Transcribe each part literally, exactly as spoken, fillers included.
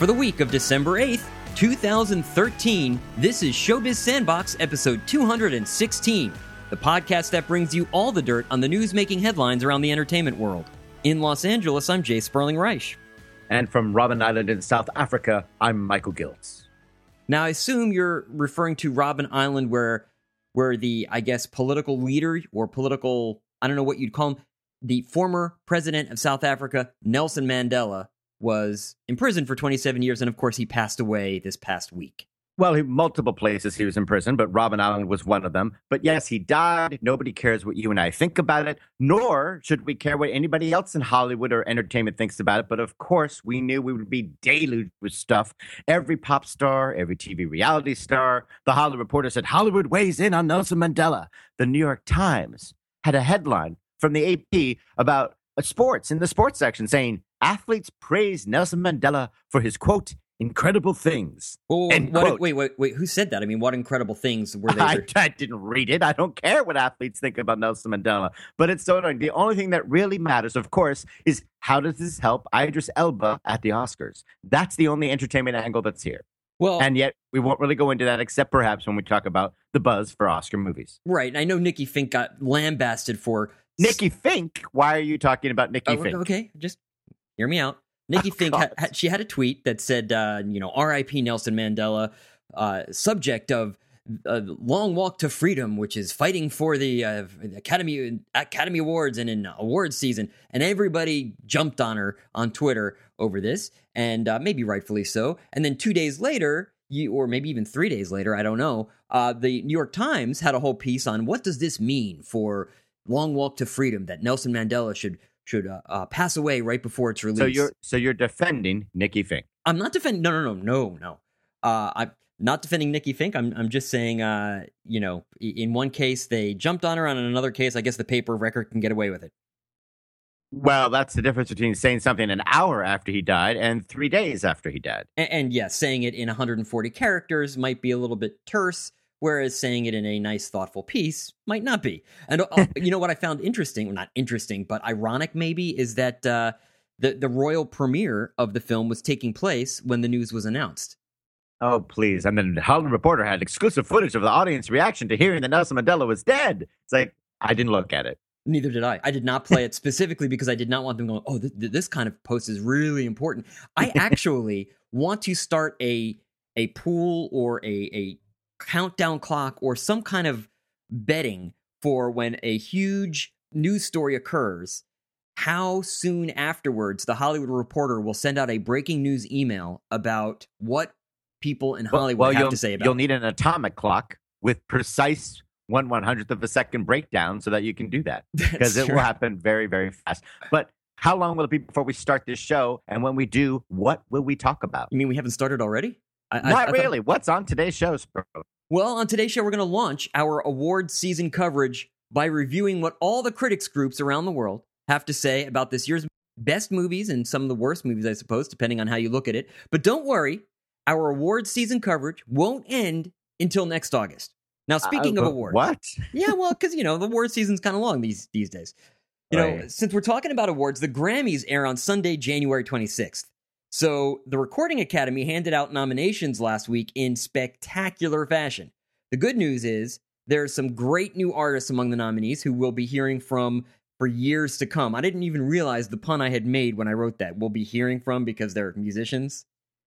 For the week of December eighth, two thousand thirteen, this is Showbiz Sandbox episode two hundred sixteen, the podcast that brings you all the dirt on the news-making headlines around the entertainment world. In Los Angeles, I'm Jay Sperling Reich. And from Robben Island in South Africa, I'm Michael Giltz. Now, I assume you're referring to Robben Island where, where the, I guess, political leader or political, I don't know what you'd call him, the former president of South Africa, Nelson Mandela, was imprisoned for twenty-seven years, and of course he passed away this past week. Well, he, multiple places he was in prison, but Robben Island was one of them. But yes, he died. Nobody cares what you and I think about it, nor should we care what anybody else in Hollywood or entertainment thinks about it. But of course, we knew we would be deluged with stuff. Every pop star, every T V reality star. The Hollywood Reporter said, Hollywood weighs in on Nelson Mandela. The New York Times had a headline from the A P about sports in the sports section saying, athletes praise Nelson Mandela for his, quote, incredible things. Oh, what, wait, wait, wait. Who said that? I mean, what incredible things were they? I, I didn't read it. I don't care what athletes think about Nelson Mandela. But it's so annoying. The only thing that really matters, of course, is how does this help Idris Elba at the Oscars? That's the only entertainment angle that's here. Well, and yet we won't really go into that except perhaps when we talk about the buzz for Oscar movies. Right. And I know Nikki Fink got lambasted for... Nikki Fink? Why are you talking about Nikki oh, Fink? Okay, just hear me out. Nikki oh, Fink, had, had, she had a tweet that said, uh, you know, R I P Nelson Mandela, uh, subject of a long walk to freedom, which is fighting for the uh, Academy Academy Awards and in awards season. And everybody jumped on her on Twitter over this, and uh, maybe rightfully so. And then two days later, you, or maybe even three days later, I don't know, uh, the New York Times had a whole piece on what does this mean for Long Walk to Freedom, that Nelson Mandela should should uh, uh, pass away right before it's released. So you're so you're defending Nikki Fink. I'm not defending. No, no, no, no, no. Uh, I'm not defending Nikki Fink. I'm I'm just saying, uh, you know, in one case they jumped on her, and in another case, I guess the paper record can get away with it. Well, that's the difference between saying something an hour after he died and three days after he died. And, and yes, yeah, saying it in one hundred forty characters might be a little bit terse, whereas saying it in a nice, thoughtful piece might not be. And uh, you know what I found interesting, well, not interesting, but ironic maybe, is that uh, the, the royal premiere of the film was taking place when the news was announced. Oh, please. And then the Hollywood Reporter had exclusive footage of the audience reaction to hearing that Nelson Mandela was dead. It's like, I didn't look at it. Neither did I. I did not play it specifically because I did not want them going, oh, th- th- this kind of post is really important. I actually want to start a a pool or a a countdown clock or some kind of betting for when a huge news story occurs, how soon afterwards the Hollywood Reporter will send out a breaking news email about what people in Hollywood well, well, have to say about it. You'll it. need an atomic clock with precise one one hundredth of a second breakdown so that you can do that, because it will happen very, very fast. But how long will it be before we start this show? And when we do, what will we talk about? You mean we haven't started already? I, Not I, I really. Thought... What's on today's show, Spro? Well, on today's show, we're going to launch our award season coverage by reviewing what all the critics groups around the world have to say about this year's best movies and some of the worst movies, I suppose, depending on how you look at it. But don't worry, our award season coverage won't end until next August. Now, speaking uh, of awards. What? Yeah, well, because, you know, the award season's kind of long these, these days. You know, right. Since we're talking about awards, the Grammys air on Sunday, January twenty-sixth. So the Recording Academy handed out nominations last week in spectacular fashion. The good news is there are some great new artists among the nominees who we'll be hearing from for years to come. I didn't even realize the pun I had made when I wrote that. We'll be hearing from because they're musicians.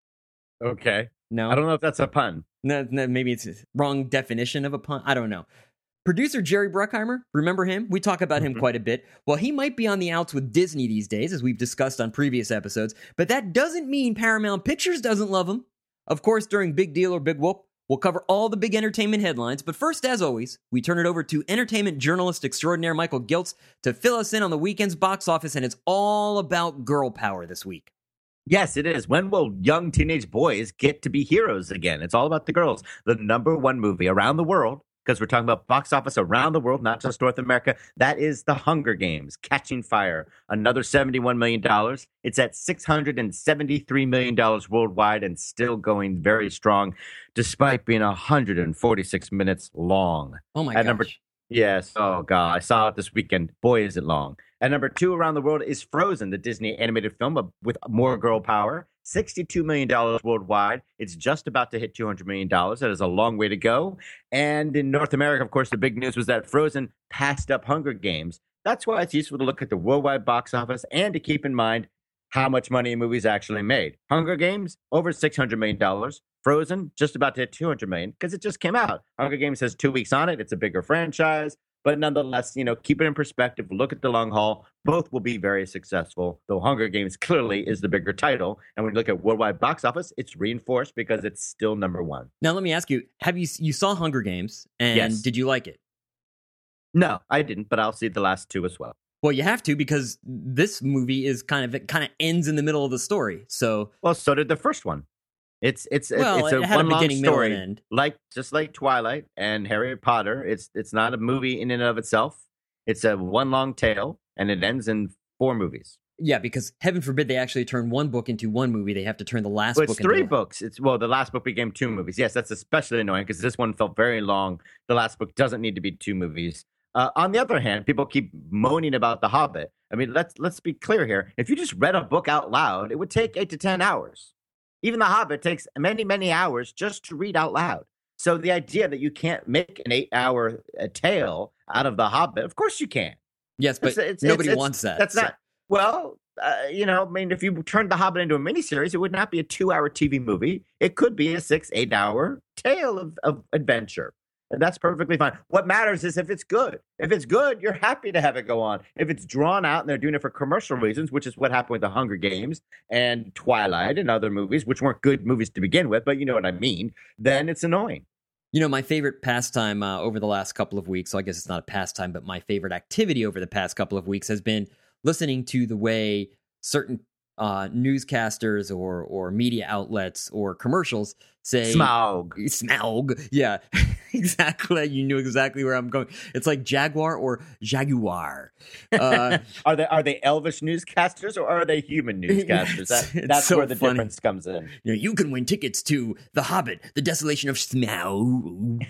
Okay. No? I don't know if that's a pun. No, no, maybe it's a wrong definition of a pun. I don't know. Producer Jerry Bruckheimer, remember him? We talk about him Mm-hmm. quite a bit. Well, he might be on the outs with Disney these days, as we've discussed on previous episodes, but that doesn't mean Paramount Pictures doesn't love him. Of course, during Big Deal or Big Whoop, we'll cover all the big entertainment headlines, but first, as always, we turn it over to entertainment journalist extraordinaire Michael Giltz to fill us in on the weekend's box office, and it's all about girl power this week. Yes, it is. When will young teenage boys get to be heroes again? It's all about the girls. The number one movie around the world, because we're talking about box office around the world, not just North America, that is The Hunger Games, Catching Fire. Another seventy-one million dollars. It's at six hundred seventy-three million dollars worldwide and still going very strong, despite being one hundred forty-six minutes long. Oh, my At gosh. Number, yes. Oh, God. I saw it this weekend. Boy, is it long. And number two around the world is Frozen, the Disney animated film with more girl power. sixty-two million dollars worldwide. It's just about to hit two hundred million dollars. That is a long way to go. And in North America, of course, the big news was that Frozen passed up Hunger Games. That's why it's useful to look at the worldwide box office and to keep in mind how much money a movie's actually made. Hunger Games, over six hundred million dollars. Frozen, just about to hit two hundred million dollars because it just came out. Hunger Games has two weeks on it. It's a bigger franchise. But nonetheless, you know, keep it in perspective. Look at the long haul. Both will be very successful, though Hunger Games clearly is the bigger title. And when you look at worldwide box office, it's reinforced because it's still number one. Now, let me ask you, have you you saw Hunger Games, and Yes. did you like it? No, I didn't, but I'll see the last two as well. Well, you have to, because this movie is kind of, it kind of ends in the middle of the story. So, Well, so did the first one. It's it's well, it's a it had a one long beginning, middle, story, and end. like just like Twilight and Harry Potter. It's it's not a movie in and of itself. It's a one long tale, and it ends in four movies. Yeah, because heaven forbid they actually turn one book into one movie. They have to turn the last Well, book it's three into books. It's well, the last book became two movies. Yes, that's especially annoying because this one felt very long. The last book doesn't need to be two movies. Uh, on the other hand, people keep moaning about The Hobbit. I mean, let's let's be clear here. If you just read a book out loud, it would take eight to ten hours. Even The Hobbit takes many, many hours just to read out loud. So the idea that you can't make an eight-hour uh, tale out of The Hobbit, of course you can. Yes, but It's- it's- nobody it's- wants that. That's so- not well. Uh, you know, I mean, if you turned The Hobbit into a miniseries, it would not be a two-hour T V movie. It could be a six, eight-hour tale of, of adventure. And that's perfectly fine. What matters is if it's good. If it's good, you're happy to have it go on. If it's drawn out and they're doing it for commercial reasons, which is what happened with The Hunger Games and Twilight and other movies, which weren't good movies to begin with, but you know what I mean, then it's annoying. You know, my favorite pastime uh, over the last couple of weeks, so I guess it's not a pastime, but my favorite activity over the past couple of weeks has been listening to the way certain uh, newscasters or or media outlets or commercials say Smaug. Smaug. Yeah, exactly. You knew exactly where I'm going. It's like Jaguar or Jaguar. Uh, Are they are they elvish newscasters or are they human newscasters? That, It's that's so where the funny. difference comes in. you know, you can win tickets to The Hobbit, The Desolation of Smaug.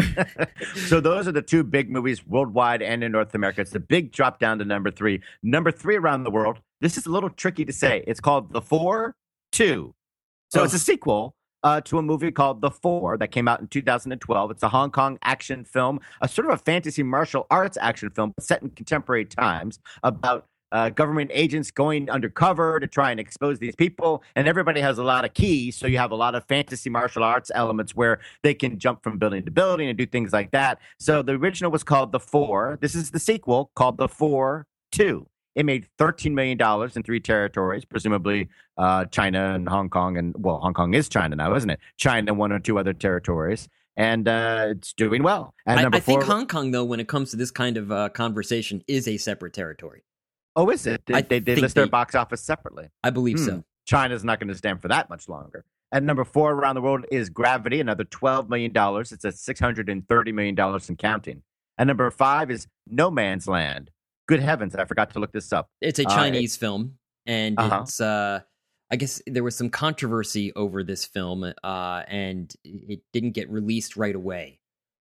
So those are the two big movies worldwide and in North America. It's the big drop down to number three. Number three around the world. This is a little tricky to say. It's called The Four Two. So Oh. it's a sequel uh, to a movie called The Four that came out in two thousand twelve. It's a Hong Kong action film, a sort of a fantasy martial arts action film set in contemporary times about uh, government agents going undercover to try and expose these people. And everybody has a lot of keys. So you have a lot of fantasy martial arts elements where they can jump from building to building and do things like that. So the original was called The Four. This is the sequel called The Four Two. It made thirteen million dollars in three territories, presumably uh, China and Hong Kong. And well, Hong Kong is China now, isn't it? China and one or two other territories. And uh, it's doing well. And I, number I four, think Hong Kong, though, when it comes to this kind of uh, conversation, is a separate territory. oh, is it? They, I they, they think list their they- box office separately. I believe Hmm. so. China's not going to stand for that much longer. And number four around the world is Gravity, another twelve million dollars. It's at six hundred thirty million dollars and counting. And number five is No Man's Land. Good heavens, I forgot to look this up. It's a Uh, Chinese film, and Uh-huh. it's. Uh, I guess there was some controversy over this film, uh, and it didn't get released right away.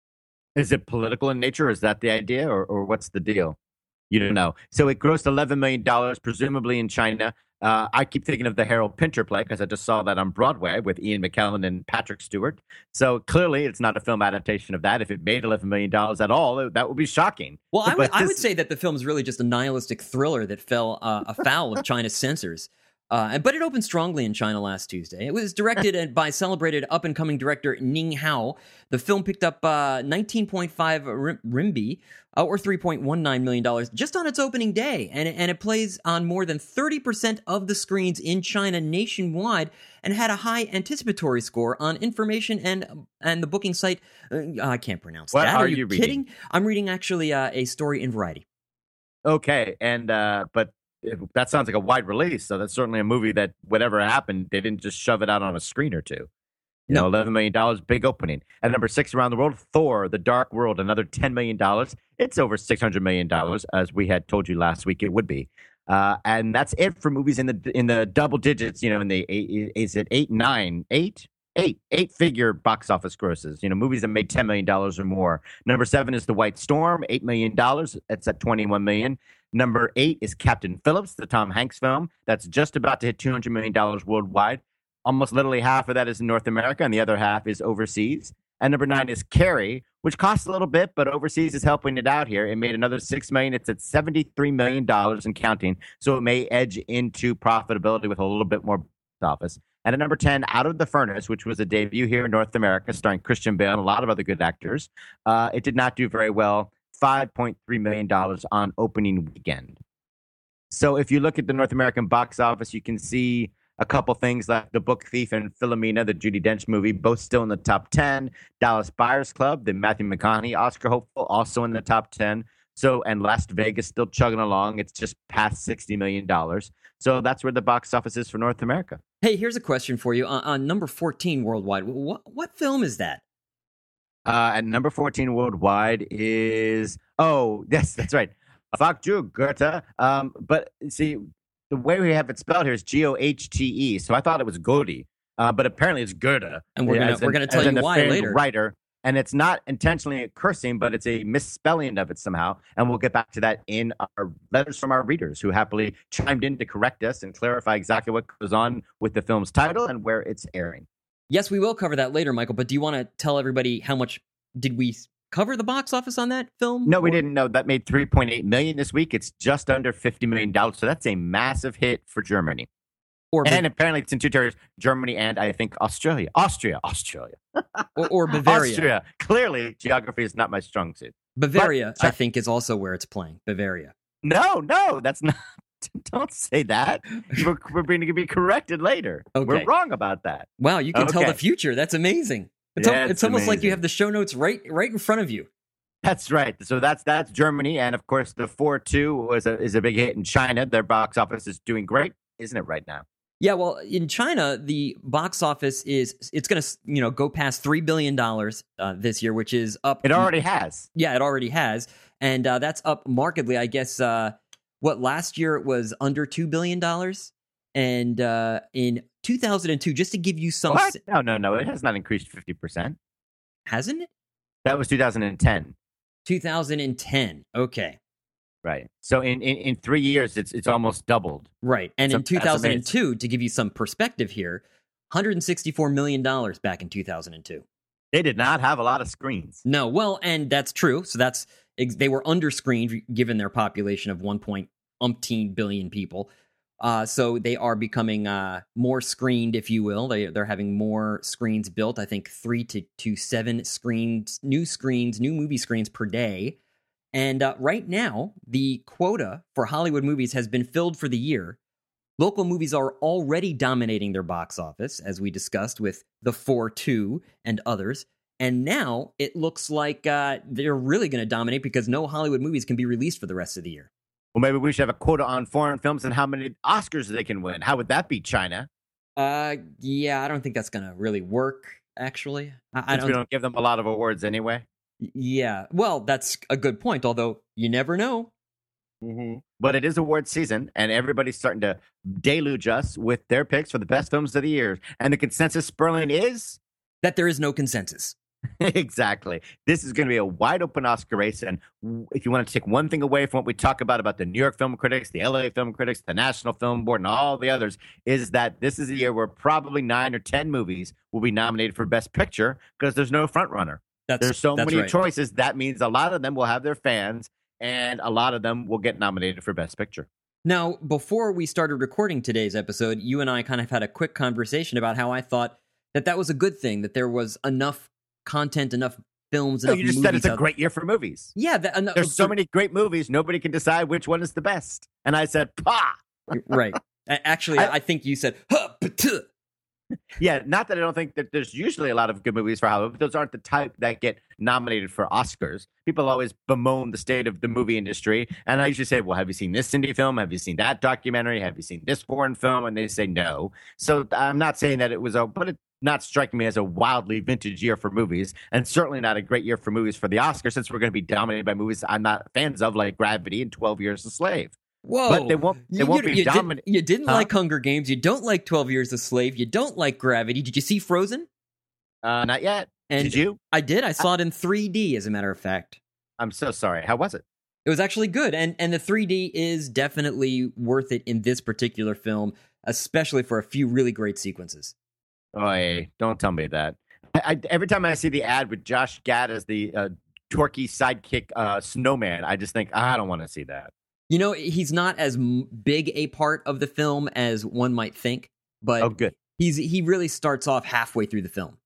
Is it political in nature? Is that the idea, or, or what's the deal? You don't know. So it grossed eleven million dollars, presumably in China. Uh, I keep thinking of the Harold Pinter play because I just saw that on Broadway with Ian McKellen and Patrick Stewart. So clearly, it's not a film adaptation of that. If it made eleven million dollars at all, that would be shocking. Well, I would, But I would this- say that the film is really just a nihilistic thriller that fell uh, afoul of China's censors. Uh, but it opened strongly in China last Tuesday. It was directed and by celebrated up-and-coming director Ning Hao. The film picked up uh, nineteen point five rim- RMB, uh, or three point one nine million dollars, just on its opening day. And, it- and it plays on more than thirty percent of the screens in China nationwide and had a high anticipatory score on information and and the booking site. Uh, I can't pronounce What that. are Are you you reading? kidding? I'm reading actually uh, a story in Variety. Okay, and uh, but it, that sounds like a wide release. So that's certainly a movie that whatever happened, they didn't just shove it out on a screen or two. You No. know, eleven million dollars, big opening. And number six around the world, Thor: The Dark World, another ten million dollars. It's over six hundred million dollars, as we had told you last week it would be. Uh, and that's it for movies in the in the double digits. You know, in the eight, is it eight, nine, eight? Eight, eight figure box office grosses, you know, movies that made ten million dollars or more. Number seven is The White Storm, eight million dollars. It's at twenty-one million dollars. Number eight is Captain Phillips, the Tom Hanks film. That's just about to hit two hundred million dollars worldwide. Almost literally half of that is in North America, and the other half is overseas. And number nine is Carrie, which costs a little bit, but overseas is helping it out here. It made another six million dollars. It's at seventy-three million dollars and counting, so it may edge into profitability with a little bit more box office. And at number ten, Out of the Furnace, which was a debut here in North America, starring Christian Bale and a lot of other good actors. Uh, it did not do very well, five point three million dollars on opening weekend. So if you look at the North American box office, you can see a couple things like The Book Thief and Philomena, the Judi Dench movie, both still in the top ten. Dallas Buyers Club, the Matthew McConaughey Oscar hopeful, also in the top ten. So, and Las Vegas still chugging along. It's just past sixty million dollars. So that's where the box office is for North America. Hey, here's a question for you. On, on number fourteen worldwide, what, what film is that? Uh, at number fourteen worldwide is, oh, yes, that's right. Fuck you, Goethe. Um, but see, the way we have it spelled here is G O H T E. So I thought it was Goethe, uh, but apparently it's Goethe. And we're gonna we're gonna tell you why later. Writer, and it's not intentionally cursing, but it's a misspelling of it somehow. And we'll get back to that in our letters from our readers who happily chimed in to correct us and clarify exactly what goes on with the film's title and where it's airing. Yes, we will cover that later, Michael. But do you want to tell everybody how much did we cover the box office on that film? No, we or? didn't know. That made three point eight million dollars this week. It's just under fifty million dollars. So that's a massive hit for Germany. Or and Ba- apparently it's in two territories, Germany and I think Australia. Austria. Australia. or, or Bavaria. Austria. Clearly, geography is not my strong suit. Bavaria, but, I think, is also where it's playing. Bavaria. No, no, that's not. Don't say that. We're, we're going to be corrected later. Okay. We're wrong about that. Wow, you can okay. tell the future. That's amazing. It's, yeah, al- it's, it's almost amazing. Like you have the show notes right right in front of you. That's right. So that's that's Germany, and of course the four two was a, is a big hit in China. Their box office is doing great, isn't it, right now? Yeah, well, in China, the box office is it's going to you know go past three billion dollars uh, this year, which is up. It already has. Yeah, it already has, and uh, that's up markedly. I guess uh, what last year it was under two billion dollars, and uh, in two thousand two, just to give you some. What? No, no, no. It has not increased fifty percent. Hasn't it? That was two thousand ten. two thousand ten. Okay. Right. So in, in, in three years, it's it's almost doubled. Right. And so in two thousand two, to give you some perspective here, one hundred sixty-four million dollars back in two thousand two. They did not have a lot of screens. No. Well, and that's true. So that's they were underscreened given their population of one point umpteen billion people. Uh, so they are becoming uh, more screened, if you will. They, they're having more screens built. I think three to, to seven screens, new screens, new movie screens per day. And uh, right now, the quota for Hollywood movies has been filled for the year. Local movies are already dominating their box office, as we discussed with The four two and others. And now it looks like uh, they're really going to dominate because no Hollywood movies can be released for the rest of the year. Well, maybe we should have a quota on foreign films and how many Oscars they can win. How would that be, China? Uh, yeah, I don't think that's going to really work, actually. I, I Since don't we don't give them a lot of awards anyway. Yeah, well, that's a good point, although you never know. Mm-hmm. But it is award season, and everybody's starting to deluge us with their picks for the best films of the year. And the consensus, Sperling, is? That there is no consensus. Exactly. This is going to be a wide open Oscar race. And if you want to take one thing away from what we talk about, about the New York Film Critics, the L A Film Critics, the National Film Board, and all the others, is that this is a year where probably nine or ten movies will be nominated for Best Picture because there's no front runner. That's, There's so many right. choices. That means a lot of them will have their fans, and a lot of them will get nominated for Best Picture. Now, before we started recording today's episode, you and I kind of had a quick conversation about how I thought that that was a good thing, that there was enough content, enough films, enough no, you just movies said it's a out. great year for movies. Yeah. That, uh, There's so many great movies, nobody can decide which one is the best. And I said, "Pa!" Right. Actually, I, I think you said, huh, pa-tuh. Yeah, not that I don't think that there's usually a lot of good movies for Hollywood, but those aren't the type that get nominated for Oscars. People always bemoan the state of the movie industry. And I usually say, well, have you seen this indie film? Have you seen that documentary? Have you seen this foreign film? And they say no. So I'm not saying that it was a, but it's not striking me as a wildly vintage year for movies, and certainly not a great year for movies for the Oscars, since we're going to be dominated by movies I'm not fans of, like Gravity and twelve Years a Slave. Whoa. But they won't, they you, won't you, be you dominant. Did, you didn't huh? like Hunger Games. You don't like twelve Years a Slave. You don't like Gravity. Did you see Frozen? Uh, not yet. And Did you? I did. I saw it in three D, as a matter of fact. I'm so sorry. How was it? It was actually good, and and the three D is definitely worth it in this particular film, especially for a few really great sequences. Oh, hey, don't tell me that. I, I, every time I see the ad with Josh Gad as the uh, torquey sidekick uh, snowman, I just think, I don't want to see that. You know, he's not as m- big a part of the film as one might think, but Oh, good. he's he really starts off halfway through the film.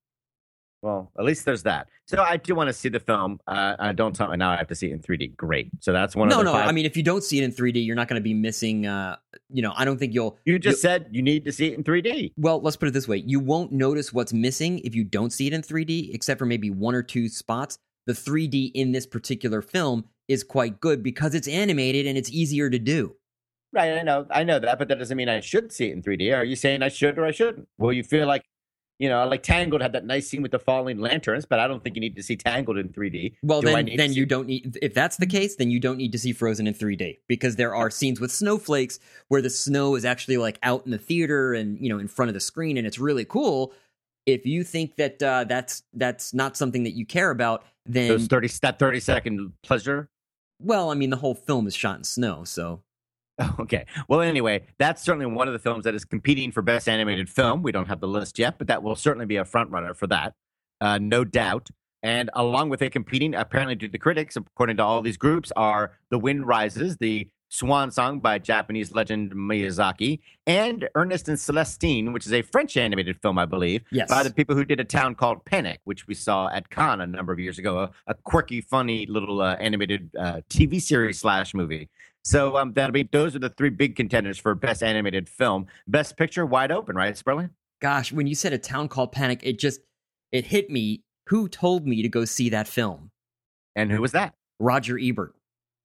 Well, at least there's that. So I do want to see the film. Uh, I don't tell me now I have to see it in three D. Great. So that's one No, of the no. five. I mean, if you don't see it in three D, you're not going to be missing. Uh, you know, I don't think you'll. You just you'll, said you need to see it in three D. Well, let's put it this way: you won't notice what's missing if you don't see it in three D, except for maybe one or two spots. The three D in this particular film is quite good because it's animated and it's easier to do. Right, I know, I know that, but that doesn't mean I should see it in three D. Are you saying I should or I shouldn't? Well, you feel like, you know, like Tangled had that nice scene with the falling lanterns, but I don't think you need to see Tangled in three D. Well, Do I then, need then to you see- don't need. If that's the case, then you don't need to see Frozen in three D because there are scenes with snowflakes where the snow is actually like out in the theater and you know in front of the screen, and it's really cool. If you think that uh, that's that's not something that you care about, then those thirty that thirty second pleasure. well, I mean, the whole film is shot in snow, so Okay. Well, anyway, that's certainly one of the films that is competing for Best Animated Film. We don't have the list yet, but that will certainly be a front runner for that, uh, no doubt. And along with it competing, apparently to the critics, according to all these groups, are The Wind Rises, the swan song by Japanese legend Miyazaki, and Ernest and Celestine, which is a French animated film, I believe, yes. by the people who did A Town Called Panic, which we saw at Cannes a number of years ago, a, a quirky, funny little uh, animated uh, T V series slash movie. So um, that'll be those are the three big contenders for Best Animated Film. Best Picture, wide open, right, Sperling? Gosh, when you said A Town Called Panic, it just it hit me. Who told me to go see that film? And who was that? Roger Ebert.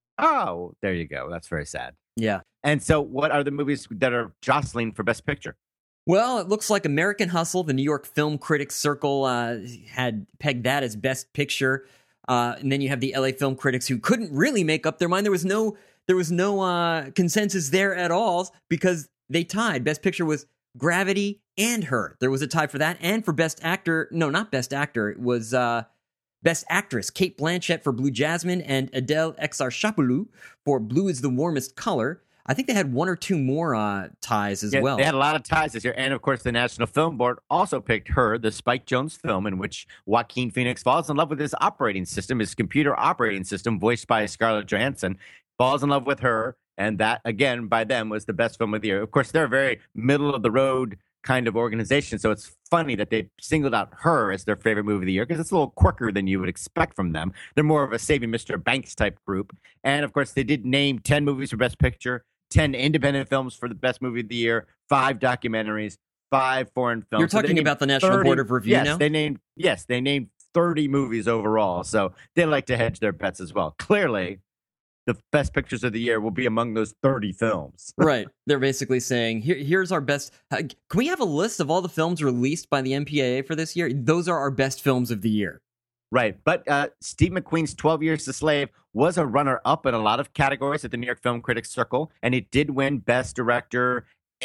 Oh, there you go. That's very sad. Yeah. And so what are the movies that are jostling for Best Picture? Well, it looks like American Hustle, the New York Film Critics Circle, uh, had pegged that as Best Picture. Uh, and then you have the L A Film Critics who couldn't really make up their mind. There was no there was no uh, consensus there at all because they tied. Best Picture was Gravity and Her. There was a tie for that. And for Best Actor, no, not Best Actor. It was uh, Best Actress, Kate Blanchett for Blue Jasmine and Adele Exarchopoulos for Blue is the Warmest Color. I think they had one or two more uh, ties as Yeah, well. They had a lot of ties this year. And of course, the National Film Board also picked Her, the Spike Jonze film in which Joaquin Phoenix falls in love with his operating system, his computer operating system, voiced by Scarlett Johansson, falls in love with her. And that, again, by them was the best film of the year. Of course, they're a very middle of the road kind of organization. So it's funny that they singled out Her as their favorite movie of the year because it's a little quicker than you would expect from them. They're more of a Saving Mister Banks type group. And of course, they did name ten movies for Best Picture, ten independent films for the best movie of the year, five documentaries, five foreign films. You're So talking they about the named National thirty Board of Review yes, now? They named, yes, they named thirty movies overall. So they like to hedge their bets as well. Clearly, the best pictures of the year will be among those thirty films. Right. They're basically saying, Here, here's our best. Uh, can we have a list of all the films released by the M P A A for this year? Those are our best films of the year. Right. But uh, Steve McQueen's twelve Years a Slave was a runner-up in a lot of categories at the New York Film Critics Circle, and it did win Best Director.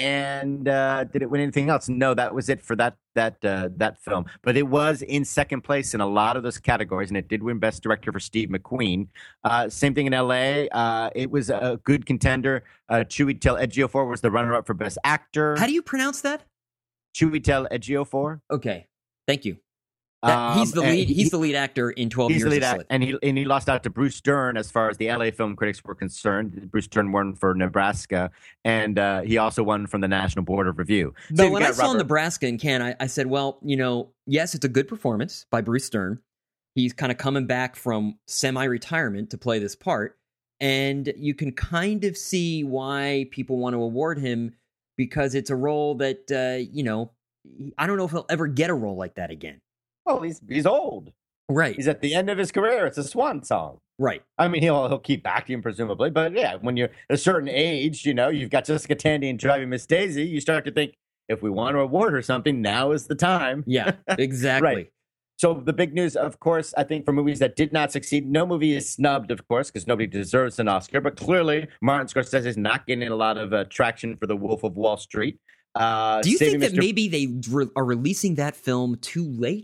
And uh, did it win anything else? No, that was it for that that uh, that film. But it was in second place in a lot of those categories, and it did win Best Director for Steve McQueen. Uh, same thing in L A. Uh, it was a good contender. Uh, Chiwetel Ejiofor was the runner-up for Best Actor. How do you pronounce that? Chiwetel Ejiofor. Okay. Thank you. That, he's the Um, and lead. he- He's the lead actor in twelve He's Years the lead a act, Slave. and he and he lost out to Bruce Dern as far as the L A film critics were concerned. Bruce Dern won for Nebraska, and uh, he also won from the National Board of Review. So But you've when I got saw Robert- Nebraska in Cannes, I, I said, well, you know, yes, it's a good performance by Bruce Dern. He's kind of coming back from semi-retirement to play this part, and you can kind of see why people want to award him because it's a role that uh, you know, I don't know if he'll ever get a role like that again. well, he's he's old. Right. He's at the end of his career. It's a swan song. Right. I mean, he'll he'll keep acting presumably, but yeah, when you're a certain age, you know, you've got Jessica Tandy and Driving Miss Daisy. You start to think, if we want to award her something, now is the time. Yeah, exactly. Right. So the big news, of course, I think for movies that did not succeed, no movie is snubbed, of course, because nobody deserves an Oscar. But clearly, Martin Scorsese is not getting a lot of uh, traction for The Wolf of Wall Street. Uh, Do you Saving think that Mister maybe they re- are releasing that film too late?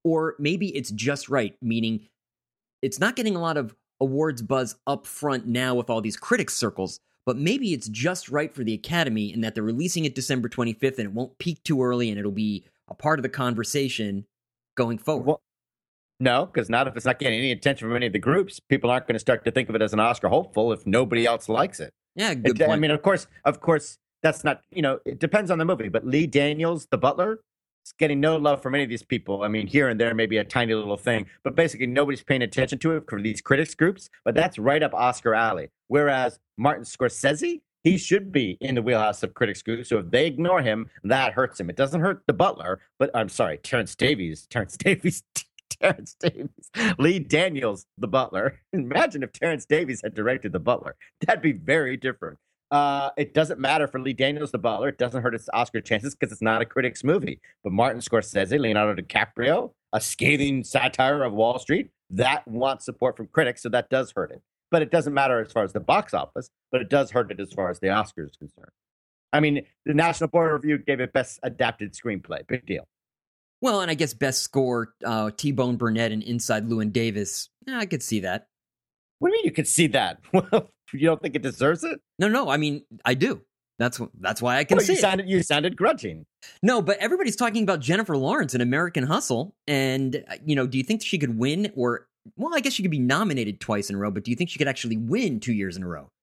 Or maybe it's just right, meaning it's not getting a lot of awards buzz up front now with all these critics circles, but maybe it's just right for the Academy in that they're releasing it December twenty-fifth and it won't peak too early and it'll be a part of the conversation going forward. Well, no, because not if it's not getting any attention from any of the groups, people aren't going to start to think of it as an Oscar hopeful if nobody else likes it. Yeah, good it, point. I mean, of course, of course, that's not, you know, it depends on the movie, but Lee Daniels, The Butler, is getting no love from any of these people. I mean, here and there, maybe a tiny little thing, but basically nobody's paying attention to it for these critics groups, but that's right up Oscar alley. Whereas Martin Scorsese, he should be in the wheelhouse of critics groups. So if they ignore him, that hurts him. It doesn't hurt The Butler, but I'm sorry, Terrence Davies, Terrence Davies, Terrence Davies, Lee Daniels, The Butler. Imagine if Terrence Davies had directed The Butler. That'd be very different. Uh, it doesn't matter for Lee Daniels, The Butler. It doesn't hurt its Oscar chances because it's not a critics movie. But Martin Scorsese, Leonardo DiCaprio, a scathing satire of Wall Street, that wants support from critics, so that does hurt it. But it doesn't matter as far as the box office, but it does hurt it as far as the Oscars is concerned. I mean, the National Board of Review gave it Best Adapted Screenplay. Big deal. Well, and I guess Best Score, uh, T-Bone Burnett and Inside Llewyn Davis. Yeah, I could see that. What do you mean you could see that? You don't think it deserves it? No, no, I mean, I do. That's that's why I can well, see you it. Sounded, you sounded grudging. No, but everybody's talking about Jennifer Lawrence in American Hustle. And, you know, do you think she could win or... Well, I guess she could be nominated twice in a row, but do you think she could actually win two years in a row?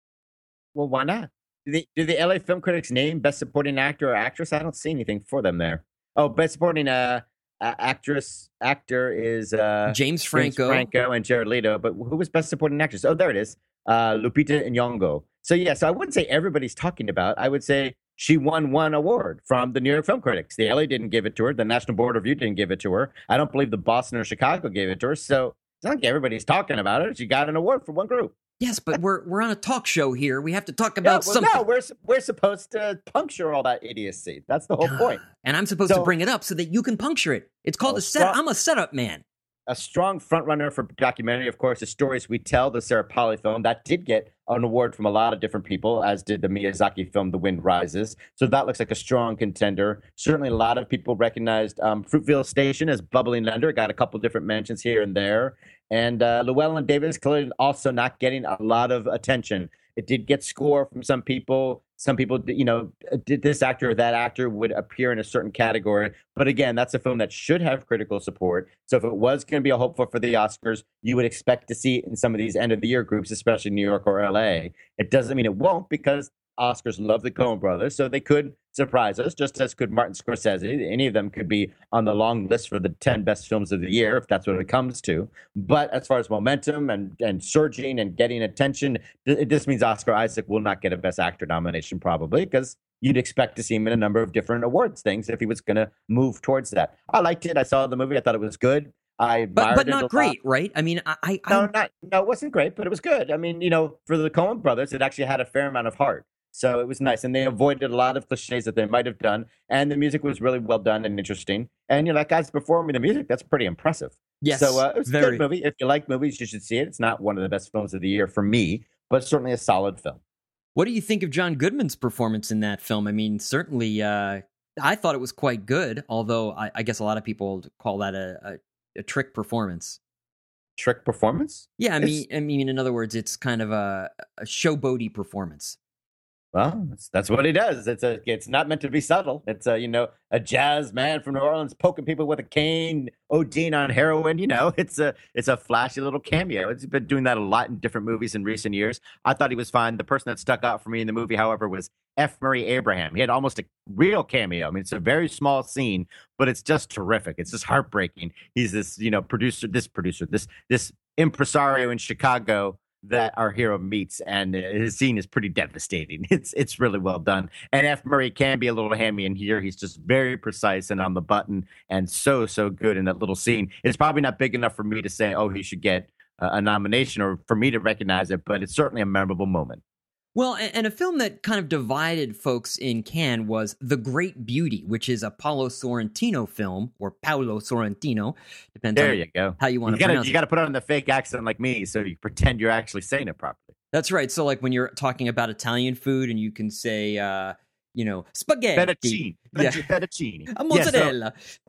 Well, why not? Do the, do the L A Film Critics name Best Supporting Actor or Actress? I don't see anything for them there. Oh, Best Supporting uh, uh, Actress, Actor is... Uh, James Franco. James Franco and Jared Leto. But who was Best Supporting Actress? Oh, there it is. Uh, Lupita Nyong'o. So, yeah, so I wouldn't say everybody's talking about. I would say she won one award from the New York Film Critics. The L A didn't give it to her. The National Board of Review didn't give it to her. I don't believe the Boston or Chicago gave it to her. So it's not like everybody's talking about it. She got an award for one group. Yes, but we're we're on a talk show here. We have to talk about yeah, well, something. No, we're we're supposed to puncture all that idiocy. That's the whole point. And I'm supposed so, to bring it up so that you can puncture it. It's called well, a set. I'm a setup man. A strong frontrunner for documentary, of course, is Stories We Tell, the Sarah Polley film. That did get an award from a lot of different people, as did the Miyazaki film, The Wind Rises. So that looks like a strong contender. Certainly a lot of people recognized um, Fruitvale Station as Bubbling Under. Got a couple different mentions here and there. And uh, Llewellyn Davis clearly also not getting a lot of attention. It did get score from some people. Some people, you know, did this actor or that actor would appear in a certain category. But again, that's a film that should have critical support. So if it was going to be a hopeful for the Oscars, you would expect to see it in some of these end of the year groups, especially New York or L A. It doesn't mean it won't, because Oscars love the Coen brothers, so they could surprise us, just as could Martin Scorsese. Any of them could be on the long list for the ten best films of the year, if that's what it comes to. But as far as momentum and, and surging and getting attention, th- this means Oscar Isaac will not get a Best Actor nomination, probably, because you'd expect to see him in a number of different awards things if he was going to move towards that. I liked it. I saw the movie. I thought it was good. I but but not great, right? I mean, I, I no, not no, it wasn't great, but it was good. I mean, you know, for the Coen brothers, it actually had a fair amount of heart. So it was nice, and they avoided a lot of cliches that they might have done, and the music was really well done and interesting. And you know, that guy's performing the music; that's pretty impressive. Yes, so uh, it was very. a good movie. If you like movies, you should see it. It's not one of the best films of the year for me, but certainly a solid film. What do you think of John Goodman's performance in that film? I mean, certainly, uh, I thought it was quite good. Although I, I guess a lot of people call that a, a, a trick performance. Trick performance? Yeah, I mean, it's... I mean, in other words, it's kind of a, a showboaty performance. Well, that's, that's what he does. It's a. It's not meant to be subtle. It's a, you know, a jazz man from New Orleans poking people with a cane, ODing on heroin. You know, it's a it's a flashy little cameo. It's been doing that a lot in different movies in recent years. I thought he was fine. The person that stuck out for me in the movie, however, was F. Murray Abraham. He had almost a real cameo. I mean, it's a very small scene, but it's just terrific. It's just heartbreaking. He's this, you know, producer, this producer, this this impresario in Chicago that our hero meets, and his scene is pretty devastating. It's it's really well done. And F. Murray can be a little hammy in here. He's just very precise and on the button, and so, so good in that little scene. It's probably not big enough for me to say, oh, he should get uh, a nomination, or for me to recognize it, but it's certainly a memorable moment. Well, and a film that kind of divided folks in Cannes was The Great Beauty, which is a Paolo Sorrentino film, or Paolo Sorrentino, depends there on you go. how you want you to gotta, pronounce you it. You got to put on the fake accent like me, so you pretend you're actually saying it properly. That's right. So like when you're talking about Italian food and you can say, uh, you know, spaghetti. Fettuccine. Yeah. Fettuccine. A mozzarella. Yeah, so,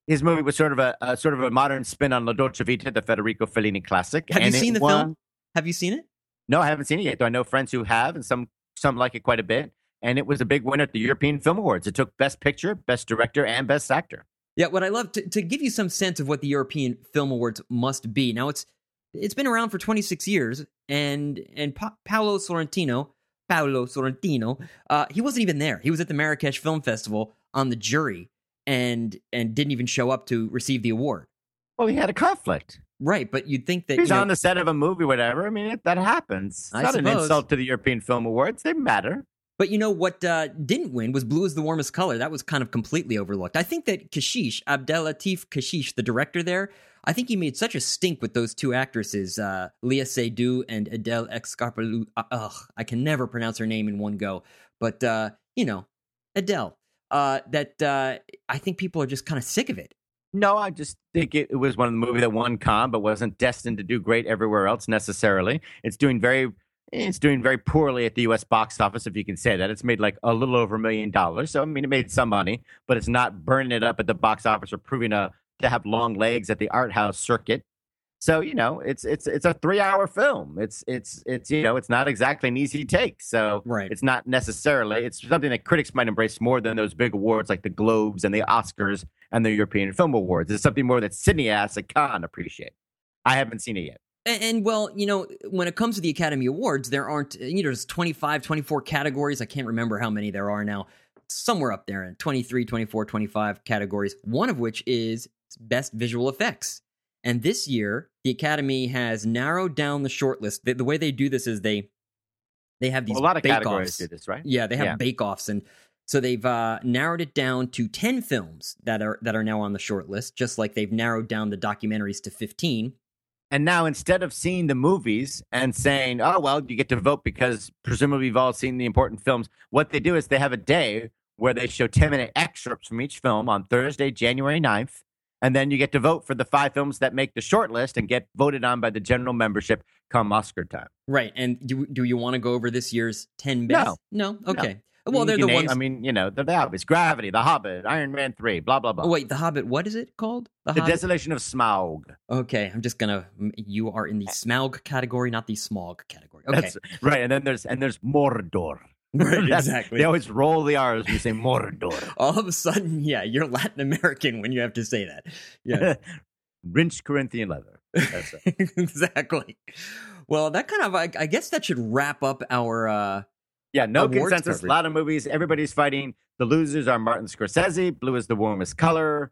His movie was sort of a, a sort of a modern spin on La Dolce Vita, the Federico Fellini classic. Have and you seen the won... film? Have you seen it? No, I haven't seen it yet, though I know friends who have, and some some like it quite a bit. And it was a big winner at the European Film Awards. It took Best Picture, Best Director, and Best Actor. Yeah, what I love, to, to give you some sense of what the European Film Awards must be. Now, it's it's been around for twenty-six years, and and pa- Paolo Sorrentino, Paolo Sorrentino, uh, he wasn't even there. He was at the Marrakesh Film Festival on the jury, and and didn't even show up to receive the award. Well, he had a conflict. Right, but you'd think that... He's you know, on the set of a movie, whatever. I mean, it, that happens. It's I not an suppose. insult to the European Film Awards. They matter. But you know what uh, didn't win was Blue is the Warmest Color. That was kind of completely overlooked. I think that Kashish, Abdelatif Kashish, the director there, I think he made such a stink with those two actresses, uh, Leah Seydoux and Adele Exarchopoulos. Uh, ugh, I can never pronounce her name in one go. But, uh, you know, Adele, uh, that uh, I think people are just kind of sick of it. No, I just think it, it was one of the movies that won Cannes, but wasn't destined to do great everywhere else necessarily. It's doing very, it's doing very poorly at the U S box office, if you can say that. It's made like a little over a million dollars. So I mean, it made some money, but it's not burning it up at the box office or proving a, to have long legs at the art house circuit. So you know, it's it's it's a three-hour film. It's it's it's you know, it's not exactly an easy take. So right. It's not necessarily. It's something that critics might embrace more than those big awards like the Globes and the Oscars and the European Film Awards. It's something more that cineasts at Cannes appreciate. I haven't seen it yet. And, and well, you know, when it comes to the Academy Awards, there aren't, you know, there's twenty-five, twenty-four categories. I can't remember how many there are now. Somewhere up there in twenty-three, twenty-four, twenty-five categories, one of which is Best Visual Effects. And this year, the Academy has narrowed down the shortlist. The, the way they do this is they they have these well, a lot of bake-offs. categories do this, right? Yeah, they have yeah. bake-offs, and so they've uh, narrowed it down to ten films that are that are now on the shortlist, just like they've narrowed down the documentaries to fifteen. And now, instead of seeing the movies and saying, "Oh, well, you get to vote because presumably you've all seen the important films," what they do is they have a day where they show ten-minute excerpts from each film on Thursday, January ninth. And then you get to vote for the five films that make the short list and get voted on by the general membership come Oscar time. Right. And do do you want to go over this year's ten best? No. No? Okay. No. Well, you they're the name, ones... I mean, you know, they're the obvious. Gravity, The Hobbit, Iron Man three, blah, blah, blah. Oh, wait, The Hobbit, what is it called? The, the Desolation of Smaug. Okay, I'm just going to... You are in the Smaug category, not the Smog category. Okay. That's, right, and then there's and there's Mordor. Right, exactly. They always roll the R's when you say Mordor. All of a sudden, yeah, you're Latin American when you have to say that. Yeah. Rinsed Corinthian leather. That's it. Exactly. Well, that kind of, I, I guess that should wrap up our... Uh, yeah, no awards consensus. coverage. A lot of movies. Everybody's fighting. The losers are Martin Scorsese. Blue is the Warmest Color.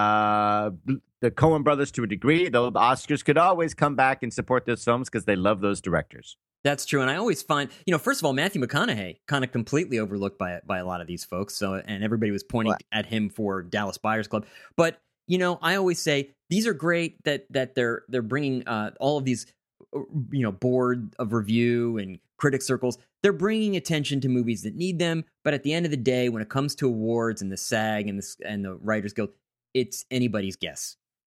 Uh, the Coen brothers to a degree, though the Oscars could always come back and support those films because they love those directors. That's true, and I always find, you know, first of all, Matthew McConaughey kind of completely overlooked by by a lot of these folks. So, and everybody was pointing what? at him for Dallas Buyers Club. But you know, I always say these are great that that they're they're bringing uh, all of these, you know, board of review and critic circles. They're bringing attention to movies that need them. But at the end of the day, when it comes to awards and the SAG and the and the Writers Guild, it's anybody's guess.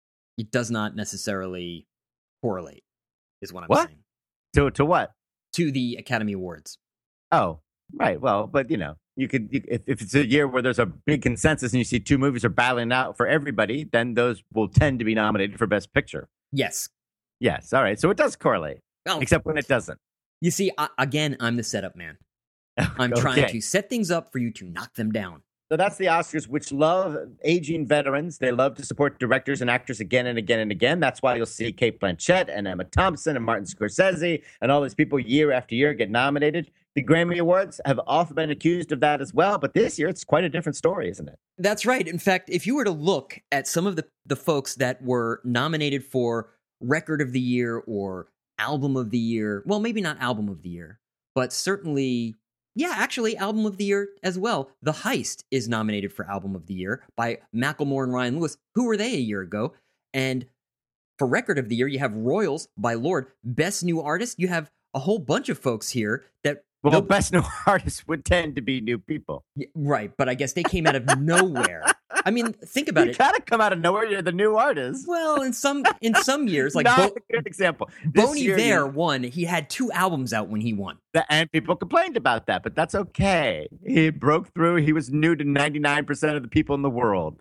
It does not necessarily correlate, is what I'm what? saying. To to what? To the Academy Awards. Oh, right. Well, but you know, you could you, if, if it's a year where there's a big consensus and you see two movies are battling out for everybody, then those will tend to be nominated for Best Picture. Yes. Yes. All right. So it does correlate, oh, except when it doesn't. You see, I, again, I'm the setup man. I'm okay. trying to set things up for you to knock them down. So that's the Oscars, which love aging veterans. They love to support directors and actors again and again and again. That's why you'll see Cate Blanchett and Emma Thompson and Martin Scorsese and all these people year after year get nominated. The Grammy Awards have often been accused of that as well, but this year it's quite a different story, isn't it? That's right. In fact, if you were to look at some of the, the folks that were nominated for Record of the Year or Album of the Year, well, maybe not Album of the Year, but certainly... Yeah, actually, Album of the Year as well. The Heist is nominated for Album of the Year by Macklemore and Ryan Lewis. Who were they a year ago? And for Record of the Year, you have Royals by Lorde. Best New Artist, you have a whole bunch of folks here that... Well, Best New Artists would tend to be new people. Yeah, right, but I guess they came out of nowhere. I mean, think about you it. You gotta come out of nowhere. You're the new artist. Well, in some in some years, like not Bo- a good example. Bon Iver won. He had two albums out when he won, and people complained about that, but that's okay. He broke through. He was new to ninety-nine percent of the people in the world.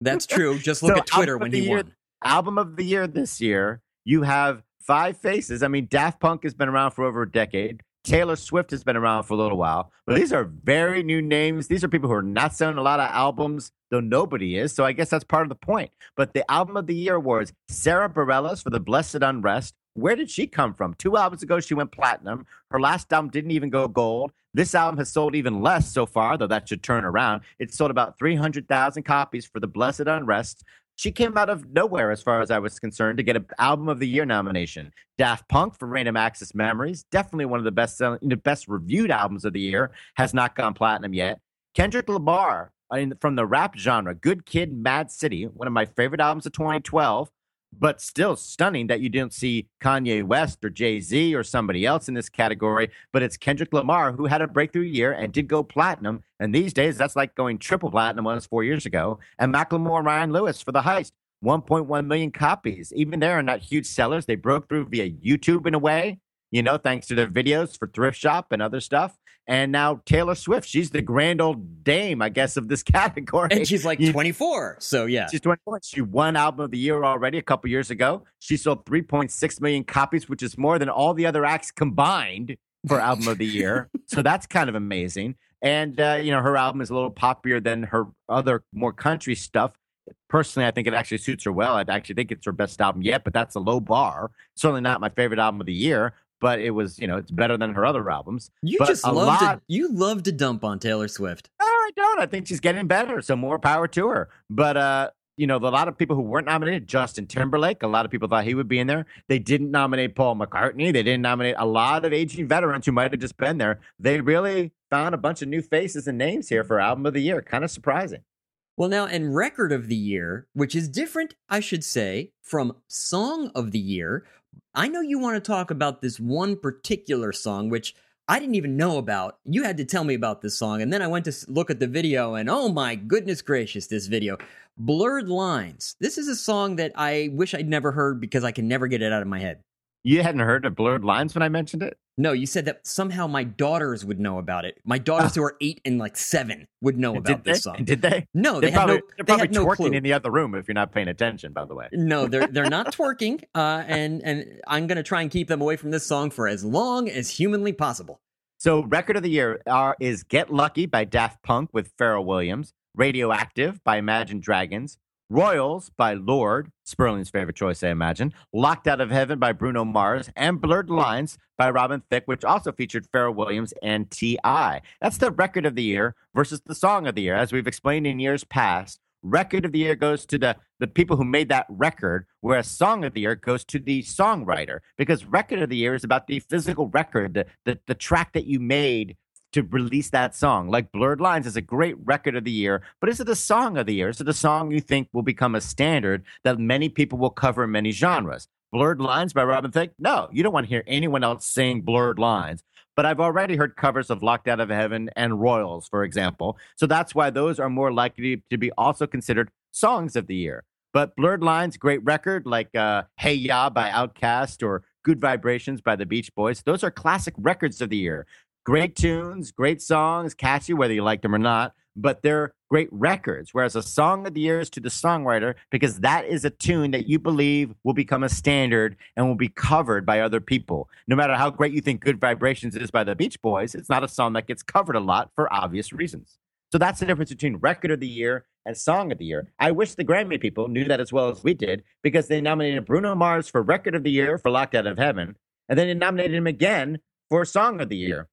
That's true. Just look So, at Twitter album when of the he year- won. Album of the year this year, you have five faces. I mean, Daft Punk has been around for over a decade. Taylor Swift has been around for a little while. But these are very new names. These are people who are not selling a lot of albums, though nobody is. So I guess that's part of the point. But the Album of the Year awards, Sarah Bareilles for The Blessed Unrest. Where did she come from? Two albums ago, she went platinum. Her last album didn't even go gold. This album has sold even less so far, though that should turn around. It sold about three hundred thousand copies for The Blessed Unrest. She came out of nowhere, as far as I was concerned, to get an Album of the Year nomination. Daft Punk for Random Access Memories, definitely one of the best selling, the best reviewed albums of the year, has not gone platinum yet. Kendrick Lamar I mean, from the rap genre, Good Kid, Mad City, one of my favorite albums of twenty twelve. But still stunning that you didn't see Kanye West or Jay-Z or somebody else in this category. But it's Kendrick Lamar, who had a breakthrough year and did go platinum. And these days, that's like going triple platinum was four years ago. And Macklemore and Ryan Lewis for The Heist, one point one million copies. Even they are not huge sellers. They broke through via YouTube in a way, you know, thanks to their videos for Thrift Shop and other stuff. And now Taylor Swift, she's the grand old dame, I guess, of this category. And she's like twenty-four. So, yeah. She's twenty-four. She won Album of the Year already a couple years ago. She sold three point six million copies, which is more than all the other acts combined for Album of the Year. So that's kind of amazing. And, uh, you know, her album is a little poppier than her other more country stuff. Personally, I think it actually suits her well. I actually think it's her best album yet, but that's a low bar. Certainly not my favorite album of the year. But it was, you know, it's better than her other albums. You but just a love lot... to you love to dump on Taylor Swift. No, I don't. I think she's getting better, so more power to her. But uh, you know, a lot of people who weren't nominated, Justin Timberlake, a lot of people thought he would be in there. They didn't nominate Paul McCartney. They didn't nominate a lot of aging veterans who might have just been there. They really found a bunch of new faces and names here for Album of the Year. Kind of surprising. Well, now, and Record of the Year, which is different, I should say, from Song of the Year. I know you want to talk about this one particular song, which I didn't even know about. You had to tell me about this song, and then I went to look at the video, and oh my goodness gracious, this video. Blurred Lines. This is a song that I wish I'd never heard because I can never get it out of my head. You hadn't heard of Blurred Lines when I mentioned it? No, you said that somehow my daughters would know about it. My daughters oh. who are eight and like seven would know about Did this they? song. Did they? No, they're they probably, had no. They're they probably had no twerking clue. in the other room if you're not paying attention, by the way. No, they're they're not twerking, uh, and and I'm gonna try and keep them away from this song for as long as humanly possible. So, Record of the Year are, is Get Lucky by Daft Punk with Pharrell Williams, Radioactive by Imagine Dragons, Royals by Lorde, Sperling's favorite choice, I imagine, Locked Out of Heaven by Bruno Mars, and Blurred Lines by Robin Thicke, which also featured Pharrell Williams and T I That's the Record of the Year versus the Song of the Year. As we've explained in years past, Record of the Year goes to the, the people who made that record, whereas Song of the Year goes to the songwriter, because Record of the Year is about the physical record, the, the, the track that you made to release that song. Like Blurred Lines is a great Record of the Year, but is it a Song of the Year? Is it a song you think will become a standard that many people will cover in many genres? Blurred Lines by Robin Thicke? No, you don't want to hear anyone else sing Blurred Lines. But I've already heard covers of Locked Out of Heaven and Royals, for example. So that's why those are more likely to be also considered songs of the year. But Blurred Lines, great record, like uh, Hey Ya by Outkast or Good Vibrations by the Beach Boys. Those are classic records of the year. Great tunes, great songs, catchy, whether you like them or not, but they're great records. Whereas a song of the year is to the songwriter, because that is a tune that you believe will become a standard and will be covered by other people. No matter how great you think Good Vibrations is by the Beach Boys, it's not a song that gets covered a lot for obvious reasons. So that's the difference between Record of the Year and Song of the Year. I wish the Grammy people knew that as well as we did, because they nominated Bruno Mars for Record of the Year for Locked Out of Heaven, and then they nominated him again for Song of the Year.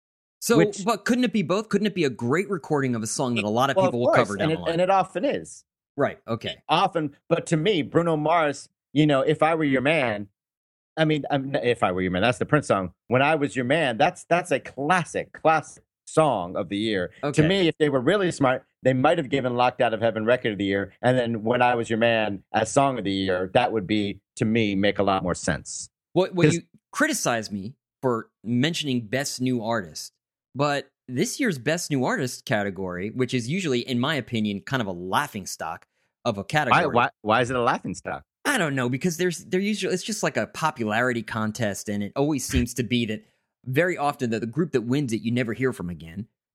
So, Which, but couldn't it be both? Couldn't it be a great recording of a song that a lot of well, people of will course, cover down and the it, line? and it often is. Right, okay. Often, but to me, Bruno Mars, you know, If I Were Your Man, I mean, I'm, If I Were Your Man, that's the Prince song. When I Was Your Man, that's that's a classic, classic song of the year. Okay. To me, if they were really smart, they might have given Locked Out of Heaven Record of the Year, and then When I Was Your Man as Song of the Year. That would be, to me, make a lot more sense. Well, well you criticize me for mentioning Best New Artist, but this year's Best New Artist category, which is usually, in my opinion, kind of a laughingstock of a category. Why, why, why is it a laughingstock? I don't know, because there's they're usually it's just like a popularity contest, and it always seems to be that very often that the group that wins it you never hear from again.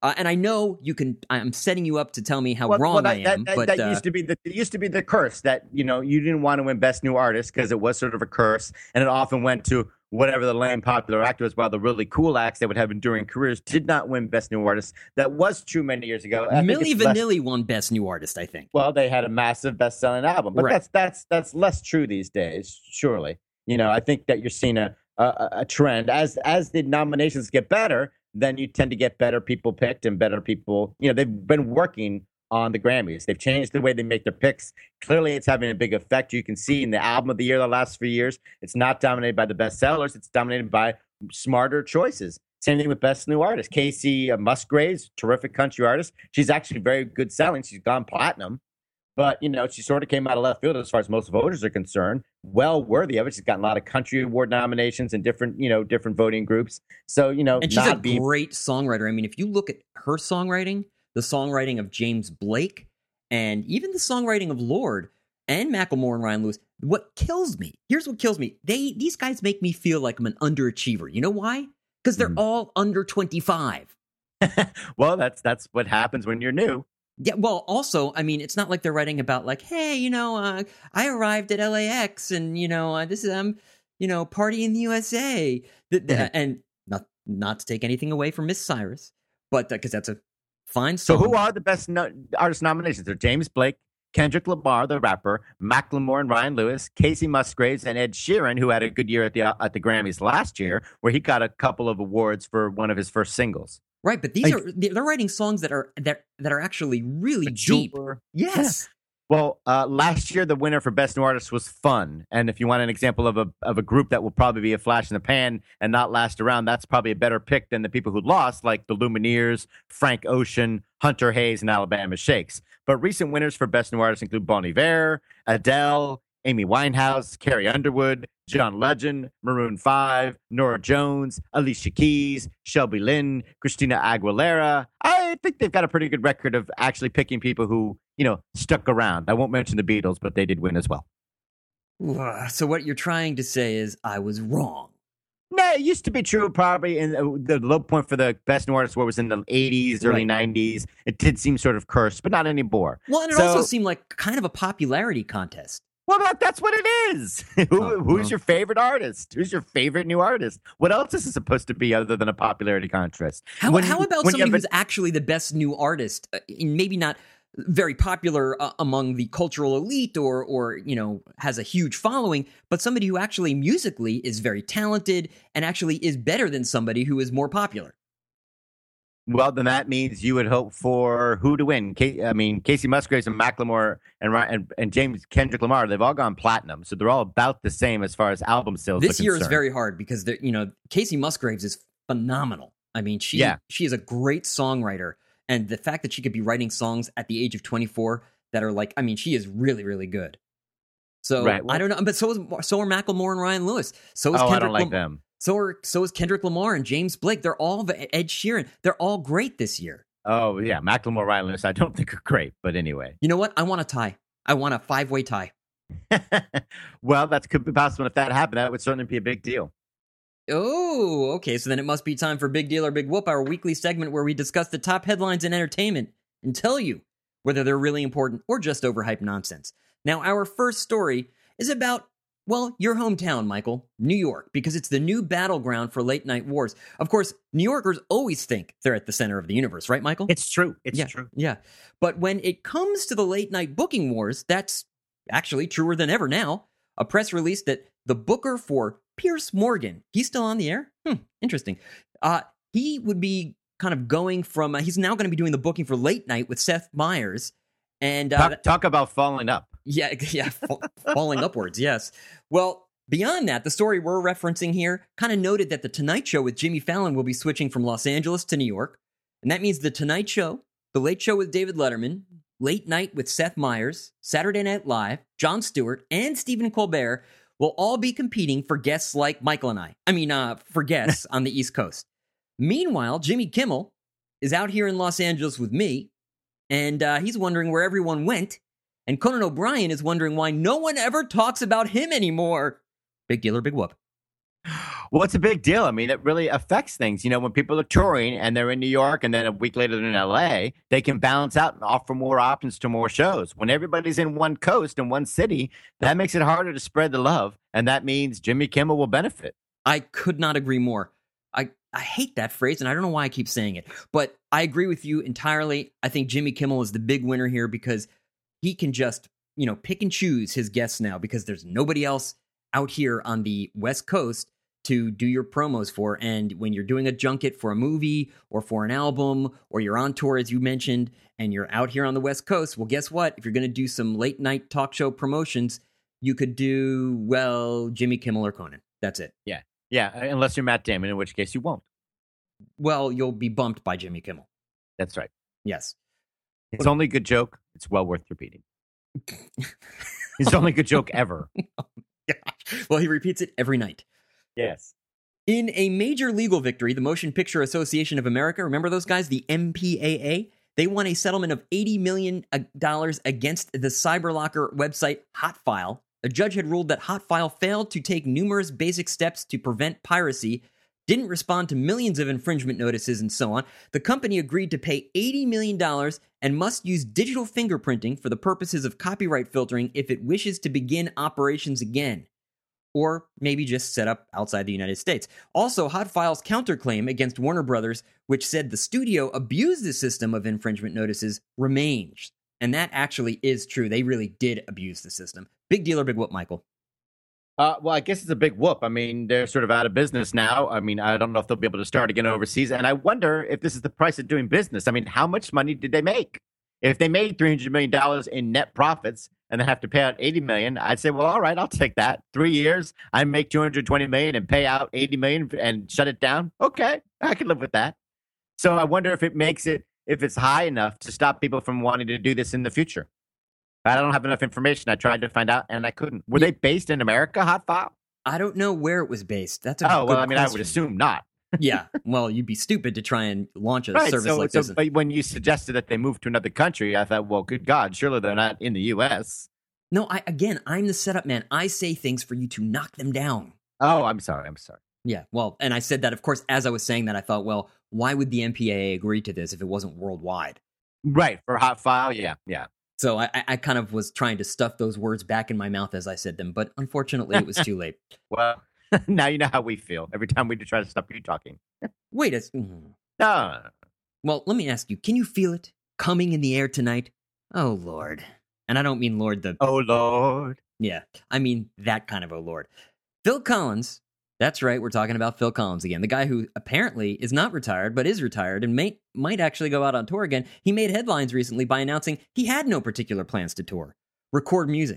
Uh, and I know you can. I'm setting you up to tell me how well, wrong well, that, I am. That, but that uh, used to be the it used to be the curse that you know you didn't want to win Best New Artist because it was sort of a curse, and it often went to whatever the lame popular actor was. While the really cool acts that would have enduring careers did not win Best New Artist. That was true many years ago. Milli Vanilli less, won Best New Artist, I think. Well, they had a massive best-selling album, but right. that's that's that's less true these days. Surely, you know, I think that you're seeing a a, a trend as as the nominations get better. Then you tend to get better people picked and better people. You know, they've been working on the Grammys. They've changed the way they make their picks. Clearly, it's having a big effect. You can see in the album of the year the last few years, it's not dominated by the bestsellers. It's dominated by smarter choices. Same thing with Best New Artist. Casey Musgraves, terrific country artist. She's actually very good selling. She's gone platinum. But, you know, she sort of came out of left field as far as most voters are concerned. Well worthy of it. She's gotten a lot of country award nominations in different, you know, different voting groups. So, you know, and she's a be- great songwriter. I mean, if you look at her songwriting, the songwriting of James Blake, and even the songwriting of Lorde and Macklemore and Ryan Lewis, what kills me, here's what kills me. They These guys make me feel like I'm an underachiever. You know why? Because they're mm. all under twenty-five. Well, that's that's what happens when you're new. Yeah, well, also, I mean, it's not like they're writing about like, hey, you know, uh, I arrived at L A X and, you know, uh, this is, I'm, you know, party in the U S A. The, the, mm-hmm. And not not to take anything away from Miss Cyrus, but because uh, that's a fine song. So who are the best no- artist nominations? They're James Blake, Kendrick Lamar, the rapper, Macklemore and Ryan Lewis, Casey Musgraves, and Ed Sheeran, who had a good year at the at the Grammys last year, where he got a couple of awards for one of his first singles. Right, but these like, are they're writing songs that are that that are actually really deep. Yes. Yeah. Well, uh, last year the winner for Best New Artist was Fun, and if you want an example of a of a group that will probably be a flash in the pan and not last around, that's probably a better pick than the people who lost, like the Lumineers, Frank Ocean, Hunter Hayes, and Alabama Shakes. But recent winners for Best New Artist include Bon Iver, Adele, Amy Winehouse, Carrie Underwood, John Legend, Maroon five, Norah Jones, Alicia Keys, Shelby Lynn, Christina Aguilera. I think they've got a pretty good record of actually picking people who, you know, stuck around. I won't mention the Beatles, but they did win as well. So what you're trying to say is I was wrong. No, it used to be true probably in the low point for the Best New Artist war was in the eighties, early right. nineties. It did seem sort of cursed, but not anymore. Well, and it so, also seemed like kind of a popularity contest. Well, that, that's what it is. Who, oh, who's well. your favorite artist? Who's your favorite new artist? What else is it supposed to be other than a popularity contest? How, when, how about somebody who's a, actually the best new artist? Uh, maybe not very popular uh, among the cultural elite or, or, you know, has a huge following, but somebody who actually musically is very talented and actually is better than somebody who is more popular. Well, then that means you would hope for who to win. I mean, Casey Musgraves and Macklemore and, and and James Kendrick Lamar, they've all gone platinum. So they're all about the same as far as album sales This are year concerned. Is very hard because, you know, Casey Musgraves is phenomenal. I mean, she yeah. she is a great songwriter. And the fact that she could be writing songs at the age of twenty-four that are like, I mean, she is really, really good. So right. well, I don't know. But so is so are Macklemore and Ryan Lewis. So is oh, Kendrick I don't like Lam- them. So are so is Kendrick Lamar and James Blake. They're all Ed Sheeran. They're all great this year. Oh yeah, Macklemore, Ryan Lewis. I don't think are great, but anyway. You know what? I want a tie. I want a five-way tie. Well, that could be possible. If that happened, that would certainly be a big deal. Oh, okay. So then it must be time for Big Deal or Big Whoop, our weekly segment where we discuss the top headlines in entertainment and tell you whether they're really important or just overhyped nonsense. Now, our first story is about, well, your hometown, Michael, New York, because it's the new battleground for late night wars. Of course, New Yorkers always think they're at the center of the universe, right, Michael? It's true. It's yeah, true. Yeah. But when it comes to the late night booking wars, that's actually truer than ever now. A press release that the booker for Piers Morgan, he's still on the air? Hmm, interesting. Uh, he would be kind of going from, uh, he's now going to be doing the booking for Late Night with Seth Meyers. And uh, talk, talk about falling up. Yeah, yeah, falling upwards, yes. Well, beyond that, the story we're referencing here kind of noted that The Tonight Show with Jimmy Fallon will be switching from Los Angeles to New York. And that means The Tonight Show, The Late Show with David Letterman, Late Night with Seth Meyers, Saturday Night Live, Jon Stewart, and Stephen Colbert will all be competing for guests like Michael and I. I mean, uh, for guests on the East Coast. Meanwhile, Jimmy Kimmel is out here in Los Angeles with me, and uh, he's wondering where everyone went. And Conan O'Brien is wondering why no one ever talks about him anymore. Big Deal or Big Whoop? Well, it's a big deal. I mean, it really affects things. You know, when people are touring and they're in New York and then a week later they're in L A, they can balance out and offer more options to more shows. When everybody's in one coast and one city, that makes it harder to spread the love. And that means Jimmy Kimmel will benefit. I could not agree more. I, I hate that phrase, and I don't know why I keep saying it, but I agree with you entirely. I think Jimmy Kimmel is the big winner here because he can just, you know, pick and choose his guests now because there's nobody else out here on the West Coast to do your promos for. And when you're doing a junket for a movie or for an album, or you're on tour, as you mentioned, and you're out here on the West Coast, well, guess what? If you're going to do some late night talk show promotions, you could do, well, Jimmy Kimmel or Conan. That's it. Yeah. Yeah. Unless you're Matt Damon, in which case you won't. Well, you'll be bumped by Jimmy Kimmel. That's right. Yes. It's only a good joke. It's well worth repeating. It's the only good joke ever. Oh, gosh. Well, he repeats it every night. Yes. In a major legal victory, the Motion Picture Association of America, remember those guys, the M P A A? They won a settlement of eighty million dollars against the cyberlocker website Hotfile. A judge had ruled that Hotfile failed to take numerous basic steps to prevent piracy, didn't respond to millions of infringement notices, and so on. The company agreed to pay eighty million dollars and must use digital fingerprinting for the purposes of copyright filtering if it wishes to begin operations again. Or maybe just set up outside the United States. Also, Hotfile's counterclaim against Warner Brothers, which said the studio abused the system of infringement notices, remains. And that actually is true. They really did abuse the system. Big deal or big whoop, Michael? Uh, well, I guess it's a big whoop. I mean, they're sort of out of business now. I mean, I don't know if they'll be able to start again overseas. And I wonder if this is the price of doing business. I mean, how much money did they make? If they made three hundred million dollars in net profits and they have to pay out eighty million dollars, I'd say, well, all right, I'll take that. Three years, I make two hundred twenty million dollars and pay out eighty million dollars and shut it down. Okay, I can live with that. So I wonder if it makes it, if it's high enough to stop people from wanting to do this in the future. I don't have enough information. I tried to find out and I couldn't. Were they based in America, Hotfile? I don't know where it was based. That's a oh, good well, I mean, question. I would assume not. Yeah, well, you'd be stupid to try and launch a Right, service so, like so, this. But when you suggested that they moved to another country, I thought, well, good God, surely they're not in the U S. No, I again, I'm the setup man. I say things for you to knock them down. Oh, I'm sorry. I'm sorry. Yeah, well, and I said that, of course, as I was saying that, I thought, well, why would the M P A A agree to this if it wasn't worldwide? Right, for Hotfile, yeah, yeah. So I, I kind of was trying to stuff those words back in my mouth as I said them, but unfortunately, it was too late. Well, now you know how we feel every time we try to stop you talking. Wait a mm. No. Well, let me ask you, can you feel it coming in the air tonight? Oh, Lord. And I don't mean Lord the... Oh, Lord. Yeah, I mean that kind of oh, Lord. Phil Collins, that's right, we're talking about Phil Collins again, the guy who apparently is not retired, but is retired and may, might actually go out on tour again. He made headlines recently by announcing he had no particular plans to tour, record music,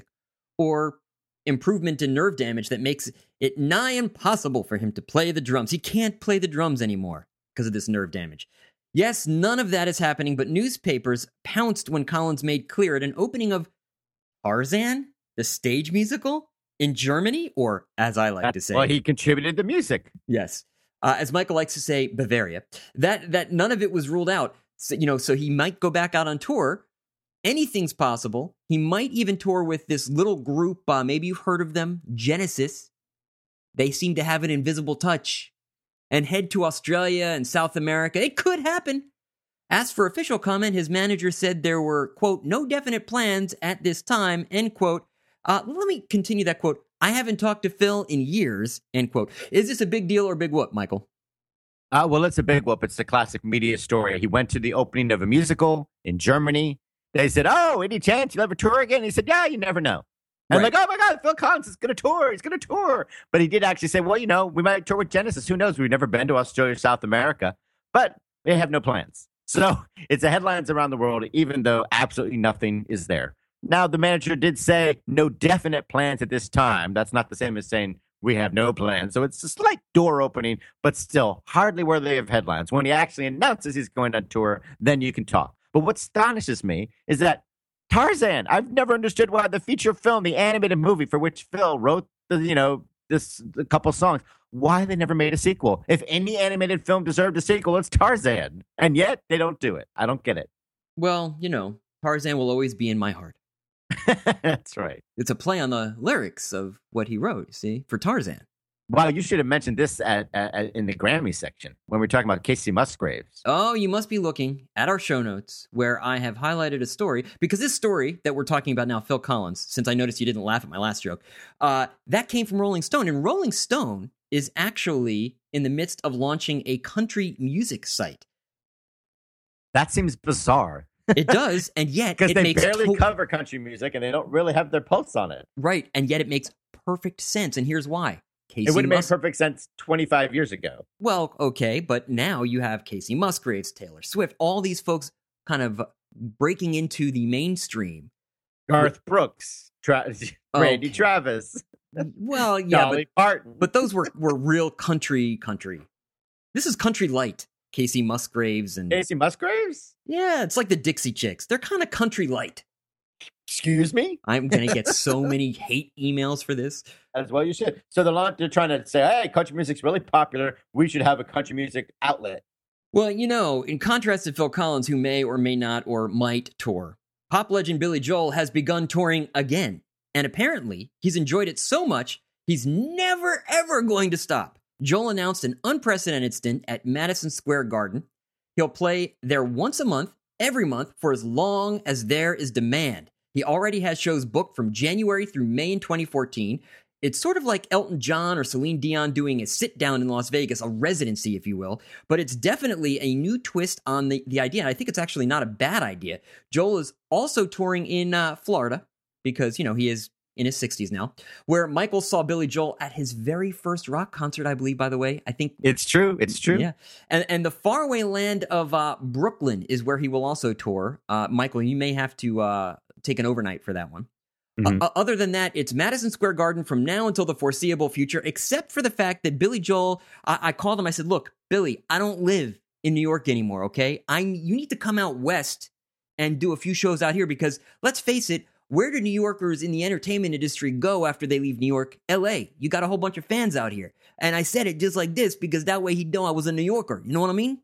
or improvement in nerve damage that makes it nigh impossible for him to play the drums. He can't play the drums anymore because of this nerve damage. Yes, none of that is happening, but newspapers pounced when Collins made clear at an opening of Tarzan, the stage musical, in Germany, or as I like to say... Well, he contributed the music. Yes. Uh, as Michael likes to say, Bavaria. That that none of it was ruled out. So, you know, so he might go back out on tour. Anything's possible. He might even tour with this little group. Uh, maybe you've heard of them, Genesis. They seem to have an invisible touch. And head to Australia and South America. It could happen. As for official comment, his manager said there were, quote, no definite plans at this time, end quote. Uh, let me continue that quote. I haven't talked to Phil in years, end quote. Is this a big deal or big whoop, Michael? Uh, well, it's a big whoop. It's the classic media story. He went to the opening of a musical in Germany. They said, oh, any chance you'll ever tour again? He said, yeah, you never know. And Right. like, oh my God, Phil Collins is going to tour. He's going to tour. But he did actually say, well, you know, we might tour with Genesis. Who knows? We've never been to Australia or South America, but they have no plans. So it's the headlines around the world, even though absolutely nothing is there. Now, the manager did say no definite plans at this time. That's not the same as saying we have no plans. So it's a slight door opening, but still hardly worthy of headlines. When he actually announces he's going on tour, then you can talk. But what astonishes me is that Tarzan, I've never understood why the feature film, the animated movie for which Phil wrote the, you know, this a couple songs, why they never made a sequel. If any animated film deserved a sequel, it's Tarzan. And yet they don't do it. I don't get it. Well, you know, Tarzan will always be in my heart. That's right. It's a play on the lyrics of what he wrote, see, for Tarzan. Wow, you should have mentioned this at, at, at in the Grammy section when we were talking about Casey Musgraves. Oh, you must be looking at our show notes where I have highlighted a story, because this story that we're talking about now, Phil Collins, since I noticed you didn't laugh at my last joke, uh, that came from Rolling Stone. And Rolling Stone is actually in the midst of launching a country music site. That seems bizarre. It does, and yet because it they makes barely to- cover country music and they don't really have their pulse on it. Right, and yet it makes perfect sense, and here's why. Casey it would have Mus- made perfect sense twenty-five years ago. Well, okay, but now you have Casey Musgraves, Taylor Swift, all these folks kind of breaking into the mainstream. Garth Brooks, Tra- Randy Okay. Travis, Well, yeah, Dolly but, Parton. but those were, were real country country. This is country light. Casey Musgraves and Casey Musgraves? yeah, it's like the Dixie Chicks. They're kind of country light. Excuse me? I'm gonna get so many hate emails for this. As well you should. So they're, not, they're trying to say, hey, country music's really popular. We should have a country music outlet. Well, you know, in contrast to Phil Collins, who may or may not or might tour, pop legend Billy Joel has begun touring again. And apparently, he's enjoyed it so much, he's never, ever going to stop. Joel announced an unprecedented stint at Madison Square Garden. He'll play there once a month, every month, for as long as there is demand. He already has shows booked from January through May in twenty fourteen. It's sort of like Elton John or Celine Dion doing a sit-down in Las Vegas, a residency, if you will. But it's definitely a new twist on the, the idea. And I think it's actually not a bad idea. Joel is also touring in uh, Florida because, you know, he is in his sixties now, where Michael saw Billy Joel at his very first rock concert, I believe, by the way. I think It's true. It's true. yeah. And and the faraway land of uh, Brooklyn is where he will also tour. Uh, Michael, you may have to uh, take an overnight for that one. Mhm. Uh, other than that, it's Madison Square Garden from now until the foreseeable future, except for the fact that Billy Joel, I, I called him, I said, look, Billy, I don't live in New York anymore, okay? I You need to come out west and do a few shows out here because, let's face it, where do New Yorkers in the entertainment industry go after they leave New York? L A. You got a whole bunch of fans out here. And I said it just like this because that way he'd know I was a New Yorker. You know what I mean?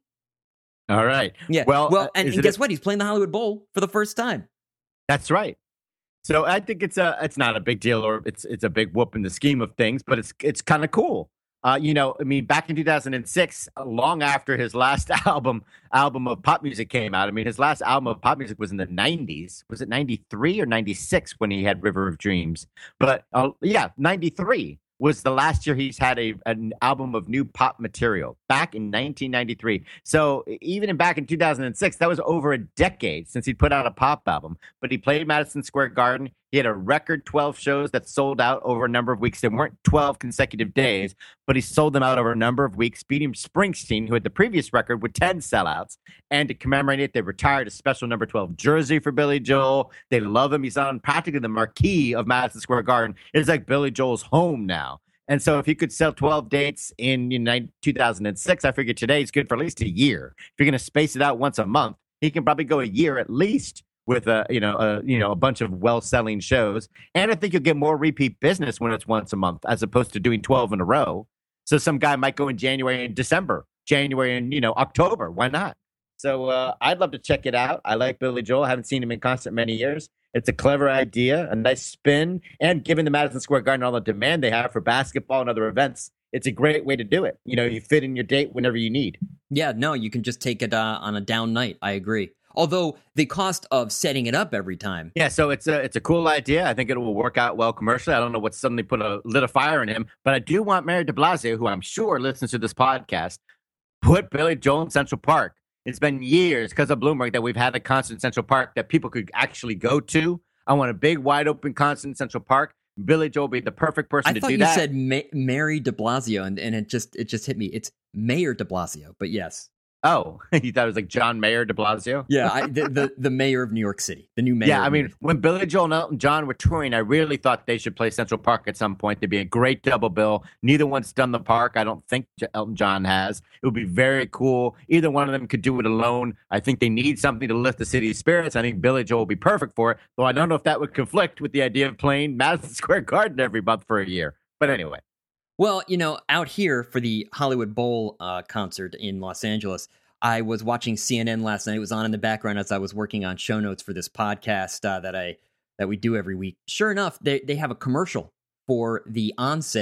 All right. Yeah. Well, well uh, and, is and it guess a- what? He's playing the Hollywood Bowl for the first time. That's right. So I think it's a it's not a big deal, or it's it's a big whoop in the scheme of things, but it's it's kind of cool. Uh, you know, I mean, back in two thousand six, long after his last album album of pop music came out. I mean, his last album of pop music was in the nineties. Was it ninety-three or ninety-six when he had River of Dreams? But uh, yeah, ninety-three was the last year he's had a an album of new pop material, back in nineteen ninety-three. So even in back in two thousand six, that was over a decade since he'd put out a pop album. But he played Madison Square Garden. He had a record twelve shows that sold out over a number of weeks. They weren't twelve consecutive days, but he sold them out over a number of weeks, beating Springsteen, who had the previous record with ten sellouts. And to commemorate it, they retired a special number twelve jersey for Billy Joel. They love him. He's on practically the marquee of Madison Square Garden. It's like Billy Joel's home now. And so if he could sell twelve dates in you know, two thousand six, I figured today is good for at least a year. If you're going to space it out once a month, he can probably go a year at least with a you know a you know a bunch of well-selling shows. And I think you'll get more repeat business when it's once a month as opposed to doing twelve in a row. So some guy might go in January and December, January and you know October. Why not? So uh, I'd love to check it out. I like Billy Joel. I haven't seen him in concert many years. It's a clever idea, a nice spin, and given the Madison Square Garden all the demand they have for basketball and other events, it's a great way to do it. You know, you fit in your date whenever you need. Yeah, no, you can just take it uh, on a down night. I agree. Although the cost of setting it up every time. Yeah, so it's a it's a cool idea. I think it will work out well commercially. I don't know what suddenly put a lit a fire in him, but I do want Mayor de Blasio, who I'm sure listens to this podcast, put Billy Joel in Central Park. It's been years because of Bloomberg that we've had a concert in Central Park that people could actually go to. I want a big, wide open concert in Central Park. Billy Joel would be the perfect person I to thought do you that. said Ma- Mary de Blasio, and, and it just it just hit me. It's Mayor de Blasio, but yes. Oh, you thought it was like John Mayer de Blasio? Yeah, I, the, the the mayor of New York City, the new mayor. Yeah, of I New mean, York. when Billy Joel and Elton John were touring, I really thought they should play Central Park at some point. There'd be a great double bill. Neither one's done the park. I don't think Elton John has. It would be very cool. Either one of them could do it alone. I think they need something to lift the city's spirits. I think Billy Joel would be perfect for it, though I don't know if that would conflict with the idea of playing Madison Square Garden every month for a year. But anyway. Well, you know, out here for the Hollywood Bowl uh, concert in Los Angeles, I was watching C N N last night. It was on in the background as I was working on show notes for this podcast uh, that I that we do every week. Sure enough, they they have a commercial for the on sale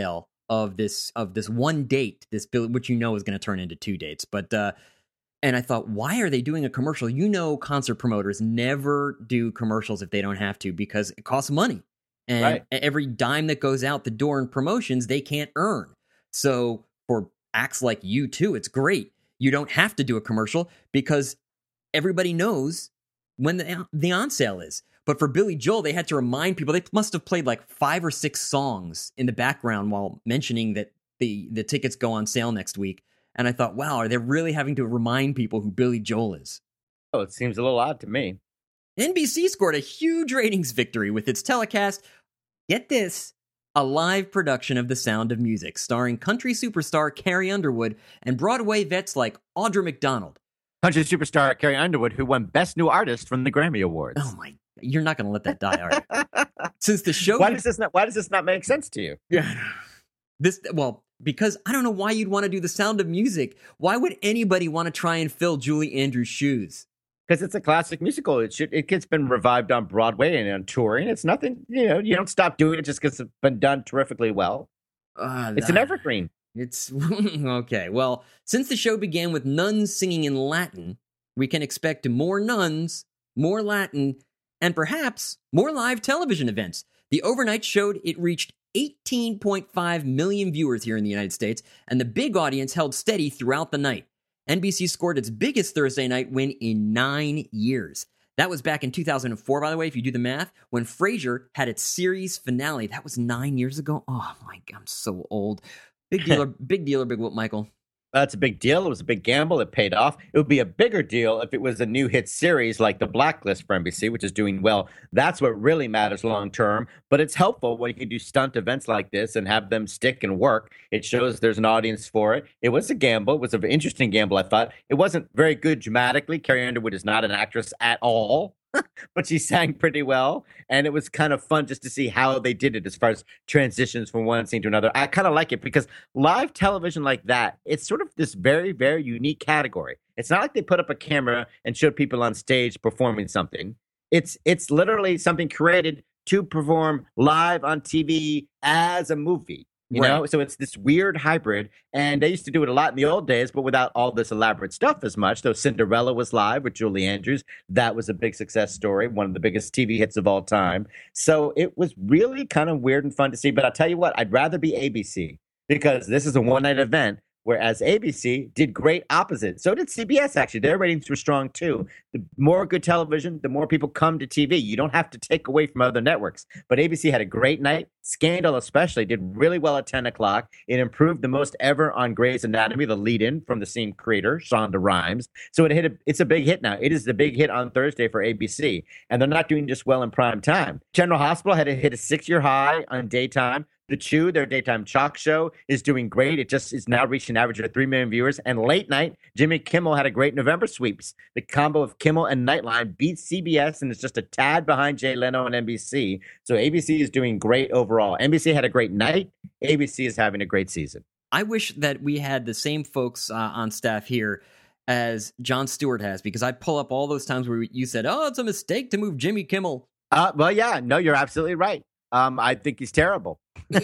of this of this one date, this bill, which you know is going to turn into two dates. But uh, and I thought, why are they doing a commercial? You know, concert promoters never do commercials if they don't have to because it costs money, and Right. every dime that goes out the door in promotions they can't earn. So for acts like U two, it's great. You don't have to do a commercial because everybody knows when the the on sale is. But for Billy Joel, they had to remind people. They must have played like five or six songs in the background while mentioning that the, the tickets go on sale next week. And I thought, wow, are they really having to remind people who Billy Joel is? Oh, it seems a little odd to me. N B C scored a huge ratings victory with its telecast. Get this, a live production of The Sound of Music, starring country superstar Carrie Underwood and Broadway vets like Audra McDonald. Country superstar Carrie Underwood, who won Best New Artist from the Grammy Awards. Oh my, you're not going to let that die, are you? Since the show, why does this not? Why does this not make sense to you? Yeah, this well because I don't know why you'd want to do The Sound of Music. Why would anybody want to try and fill Julie Andrews' shoes? Because it's a classic musical. It should. It's been revived on Broadway and on touring. It's nothing. You know, you don't stop doing it just because it's been done terrifically well. Uh, it's an evergreen. It's okay. Well, since the show began with nuns singing in Latin, we can expect more nuns, more Latin, and perhaps more live television events. The overnight showed it reached eighteen point five million viewers here in the United States, and the big audience held steady throughout the night. N B C scored its biggest Thursday night win in nine years. That was back in two thousand four, by the way, if you do the math, when Frasier had its series finale. That was nine years ago. Oh, my God, I'm so old. Big deal, or, big deal or big whoop, Michael? That's a big deal. It was a big gamble. It paid off. It would be a bigger deal if it was a new hit series like The Blacklist for N B C, which is doing well. That's what really matters long term. But it's helpful when you can do stunt events like this and have them stick and work. It shows there's an audience for it. It was a gamble. It was an interesting gamble, I thought. It wasn't very good dramatically. Carrie Underwood is not an actress at all. But she sang pretty well, and it was kind of fun just to see how they did it as far as transitions from one scene to another. I kind of like it because live television like that, it's sort of this very, very unique category. It's not like they put up a camera and showed people on stage performing something. It's it's literally something created to perform live on T V as a movie. You Right. know, so it's this weird hybrid, and they used to do it a lot in the old days, but without all this elaborate stuff as much. So Cinderella was live with Julie Andrews. That was a big success story, one of the biggest T V hits of all time. So it was really kind of weird and fun to see. But I'll tell you what, I'd rather be A B C because this is a one-night event, whereas A B C did great opposite. So did C B S, actually. Their ratings were strong, too. The more good television, the more people come to T V. You don't have to take away from other networks. But A B C had a great night. Scandal especially did really well at ten o'clock. It improved the most ever on Grey's Anatomy, the lead-in from the same creator, Shonda Rhimes. So it hit a, it's a big hit now. It is the big hit on Thursday for A B C. And they're not doing just well in prime time. General Hospital had to hit a six-year high on daytime. The Chew, their daytime chalk show, is doing great. It just is now reaching an average of three million viewers. And late night, Jimmy Kimmel had a great November sweeps. The combo of Kimmel and Nightline beats C B S and is just a tad behind Jay Leno and N B C. So A B C is doing great overall. N B C had a great night. A B C is having a great season. I wish that we had the same folks uh, on staff here as Jon Stewart has, because I pull up all those times where you said, oh, it's a mistake to move Jimmy Kimmel. Uh, well, yeah, no, you're absolutely right. Um, I think he's terrible.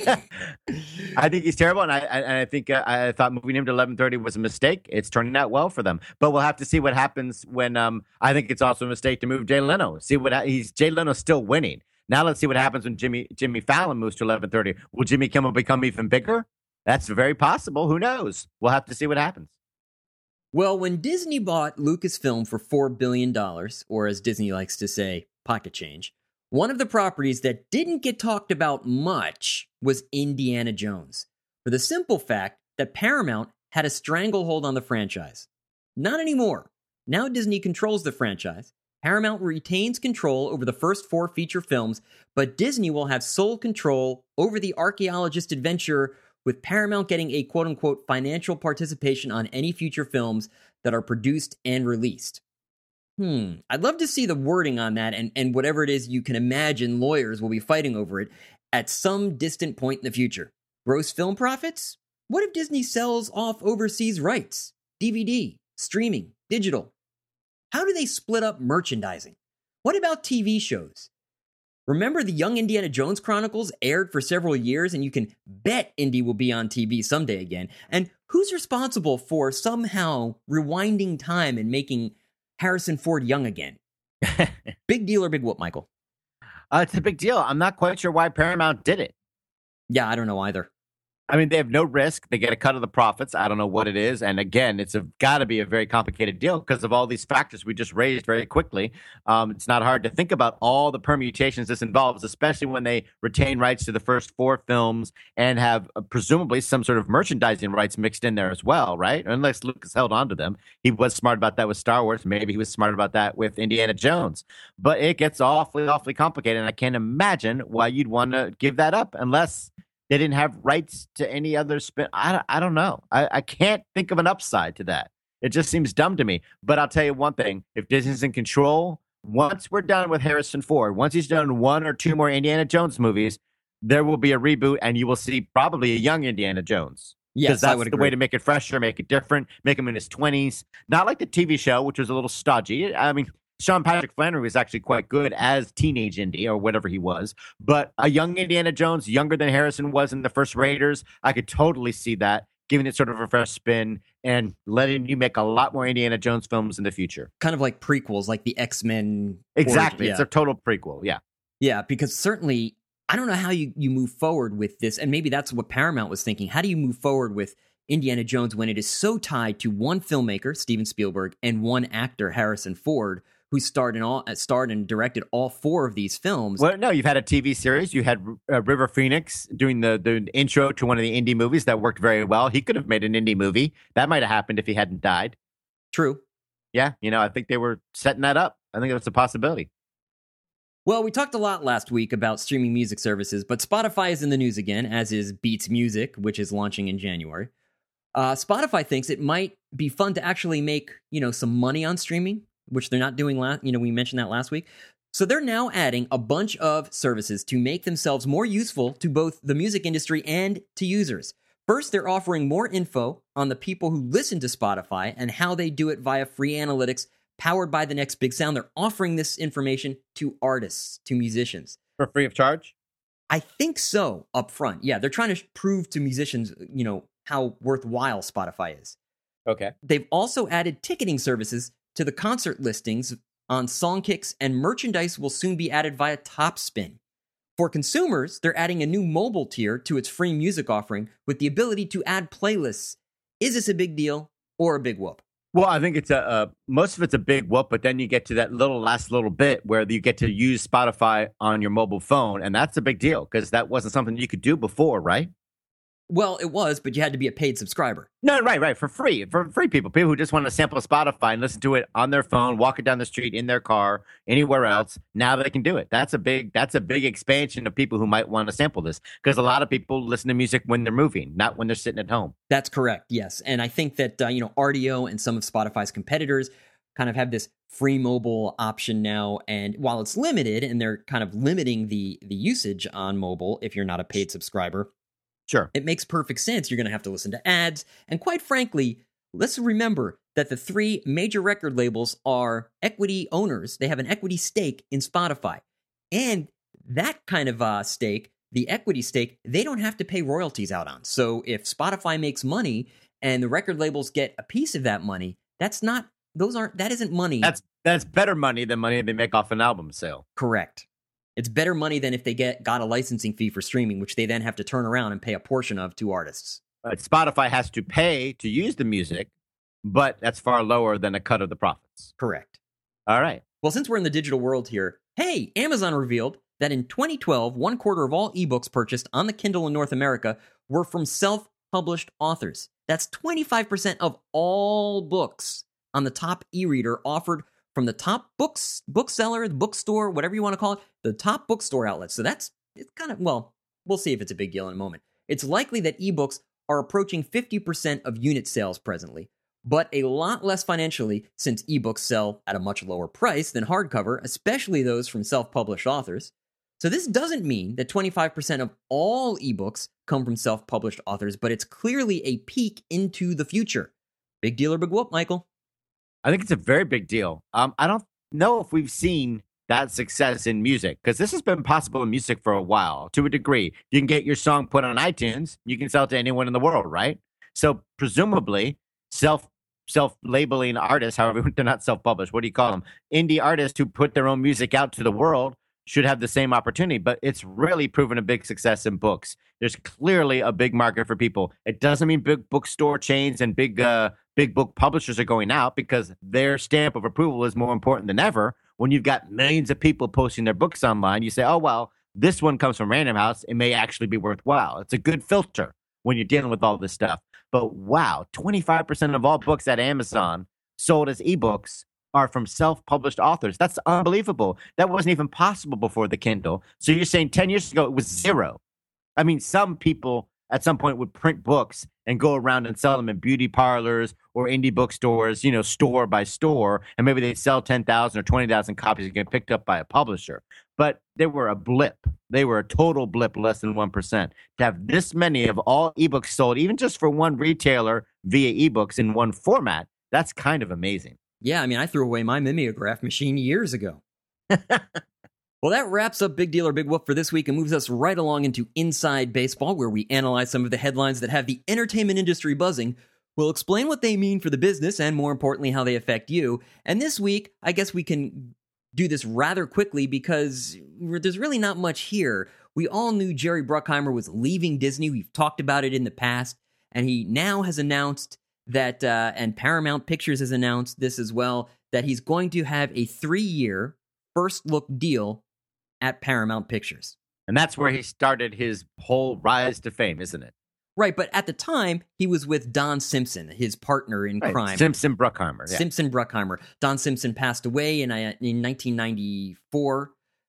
I think he's terrible, and I and I think uh, I thought moving him to eleven thirty was a mistake. It's turning out well for them, but we'll have to see what happens when. Um, I think it's also a mistake to move Jay Leno. See what ha- he's Jay Leno's still winning. Now let's see what happens when Jimmy Jimmy Fallon moves to eleven thirty. Will Jimmy Kimmel become even bigger? That's very possible. Who knows? We'll have to see what happens. Well, when Disney bought Lucasfilm for four billion dollars, or as Disney likes to say, pocket change, one of the properties that didn't get talked about much was Indiana Jones, for the simple fact that Paramount had a stranglehold on the franchise. Not anymore. Now Disney controls the franchise. Paramount retains control over the first four feature films, but Disney will have sole control over the archaeologist adventure, with Paramount getting a quote-unquote financial participation on any future films that are produced and released. Hmm, I'd love to see the wording on that, and, and whatever it is you can imagine lawyers will be fighting over it at some distant point in the future. Gross film profits? What if Disney sells off overseas rights? D V D, streaming, digital? How do they split up merchandising? What about T V shows? Remember, the Young Indiana Jones Chronicles aired for several years, and you can bet Indy will be on T V someday again. And who's responsible for somehow rewinding time and making Harrison Ford young again? Big deal or big whoop, Michael? Uh, it's a big deal. I'm not quite sure why Paramount did it. Yeah, I don't know either. I mean, they have no risk. They get a cut of the profits. I don't know what it is. And again, it's got to be a very complicated deal because of all these factors we just raised very quickly. Um, it's not hard to think about all the permutations this involves, especially when they retain rights to the first four films and have uh, presumably some sort of merchandising rights mixed in there as well, right? Unless Lucas held on to them. He was smart about that with Star Wars. Maybe he was smart about that with Indiana Jones. But it gets awfully, awfully complicated. And I can't imagine why you'd want to give that up unless they didn't have rights to any other spin. I, I don't know. I, I can't think of an upside to that. It just seems dumb to me. But I'll tell you one thing. If Disney's in control, once we're done with Harrison Ford, once he's done one or two more Indiana Jones movies, there will be a reboot and you will see probably a young Indiana Jones. Yes, that's I would the agree. way to make it fresher, make it different, make him in his twenties. Not like the T V show, which was a little stodgy. I mean, Sean Patrick Flannery was actually quite good as teenage Indy or whatever he was. But a young Indiana Jones, younger than Harrison was in the first Raiders, I could totally see that, giving it sort of a fresh spin and letting you make a lot more Indiana Jones films in the future. Kind of like prequels, like the X-Men. Exactly. Or, yeah. It's a total prequel. Yeah. Yeah, because certainly, I don't know how you, you move forward with this. And maybe that's what Paramount was thinking. How do you move forward with Indiana Jones when it is so tied to one filmmaker, Steven Spielberg, and one actor, Harrison Ford, who starred in all starred and directed all four of these films? Well, no, you've had a T V series. You had uh, River Phoenix doing the, the intro to one of the indie movies that worked very well. He could have made an indie movie. That might have happened if he hadn't died. True. Yeah, you know, I think they were setting that up. I think that's a possibility. Well, we talked a lot last week about streaming music services, but Spotify is in the news again, as is Beats Music, which is launching in January. Uh, Spotify thinks it might be fun to actually make, you know, some money on streaming, which they're not doing last, you know, we mentioned that last week. So they're now adding a bunch of services to make themselves more useful to both the music industry and to users. First, they're offering more info on the people who listen to Spotify and how they do it via free analytics powered by the next big sound. They're offering this information to artists, to musicians. For free of charge? I think so, up front. Yeah, they're trying to prove to musicians, you know, how worthwhile Spotify is. Okay. They've also added ticketing services to the concert listings on Songkicks, and merchandise will soon be added via TopSpin. For consumers, they're adding a new mobile tier to its free music offering with the ability to add playlists. Is this a big deal or a big whoop? Well, I think it's a, a most of it's a big whoop, but then you get to that little last little bit where you get to use Spotify on your mobile phone, and that's a big deal because that wasn't something you could do before, right? Well, it was, but you had to be a paid subscriber. No, right, right. For free. For free people. People who just want to sample Spotify and listen to it on their phone, walk it down the street, in their car, anywhere else. Now they can do it. That's a big that's a big expansion of people who might want to sample this. Because a lot of people listen to music when they're moving, not when they're sitting at home. That's correct, yes. And I think that, uh, you know, Rdio and some of Spotify's competitors kind of have this free mobile option now. And while it's limited, and they're kind of limiting the the usage on mobile if you're not a paid subscriber, sure, it makes perfect sense. You're going to have to listen to ads. And quite frankly, let's remember that the three major record labels are equity owners. They have an equity stake in Spotify. And that kind of uh, stake, the equity stake, they don't have to pay royalties out on. So if Spotify makes money and the record labels get a piece of that money, that's not, those aren't, that isn't money. That's that's better money than money they make off an album sale. Correct. It's better money than if they get got a licensing fee for streaming, which they then have to turn around and pay a portion of to artists. But Spotify has to pay to use the music, but that's far lower than a cut of the profits. Correct. All right. Well, since we're in the digital world here, hey, Amazon revealed that in twenty twelve, one quarter of all ebooks purchased on the Kindle in North America were from self-published authors. That's twenty-five percent of all books on the top e-reader offered from the top books, bookseller, the bookstore, whatever you want to call it, the top bookstore outlets. So that's, it's kind of, well, we'll see if it's a big deal in a moment. It's likely that ebooks are approaching fifty percent of unit sales presently, but a lot less financially since ebooks sell at a much lower price than hardcover, especially those from self-published authors. So this doesn't mean that twenty-five percent of all ebooks come from self-published authors, but it's clearly a peek into the future. Big deal or big whoop, Michael? I think it's a very big deal. Um, I don't know if we've seen that success in music, because this has been possible in music for a while to a degree. You can get your song put on iTunes. You can sell it to anyone in the world, right? So presumably self self-labeling artists, however, they're not self-published. What do you call them? Indie artists who put their own music out to the world should have the same opportunity, but it's really proven a big success in books. There's clearly a big market for people. It doesn't mean big bookstore chains and big uh, big book publishers are going out, because their stamp of approval is more important than ever. When you've got millions of people posting their books online, you say, oh, well, this one comes from Random House. It may actually be worthwhile. It's a good filter when you're dealing with all this stuff. But wow, twenty-five percent of all books at Amazon sold as ebooks are from self-published authors. That's unbelievable. That wasn't even possible before the Kindle. So you're saying ten years ago it was zero. I mean, some people at some point would print books and go around and sell them in beauty parlors or indie bookstores, you know, store by store, and maybe they'd sell ten thousand or twenty thousand copies and get picked up by a publisher. But they were a blip. They were a total blip, less than one percent. To have this many of all ebooks sold, even just for one retailer via ebooks in one format, that's kind of amazing. Yeah, I mean, I threw away my mimeograph machine years ago. Well, that wraps up Big Deal or Big Whoop for this week and moves us right along into Inside Baseball, where we analyze some of the headlines that have the entertainment industry buzzing. We'll explain what they mean for the business and, more importantly, how they affect you. And this week, I guess we can do this rather quickly because there's really not much here. We all knew Jerry Bruckheimer was leaving Disney. We've talked about it in the past, and he now has announced that, uh, and Paramount Pictures has announced this as well, that he's going to have a three-year first-look deal at Paramount Pictures. And that's where he started his whole rise to fame, isn't it? Right, but at the time, he was with Don Simpson, his partner in right. crime. Simpson Bruckheimer. Yeah. Simpson Bruckheimer. Don Simpson passed away in, uh, in nineteen ninety-four,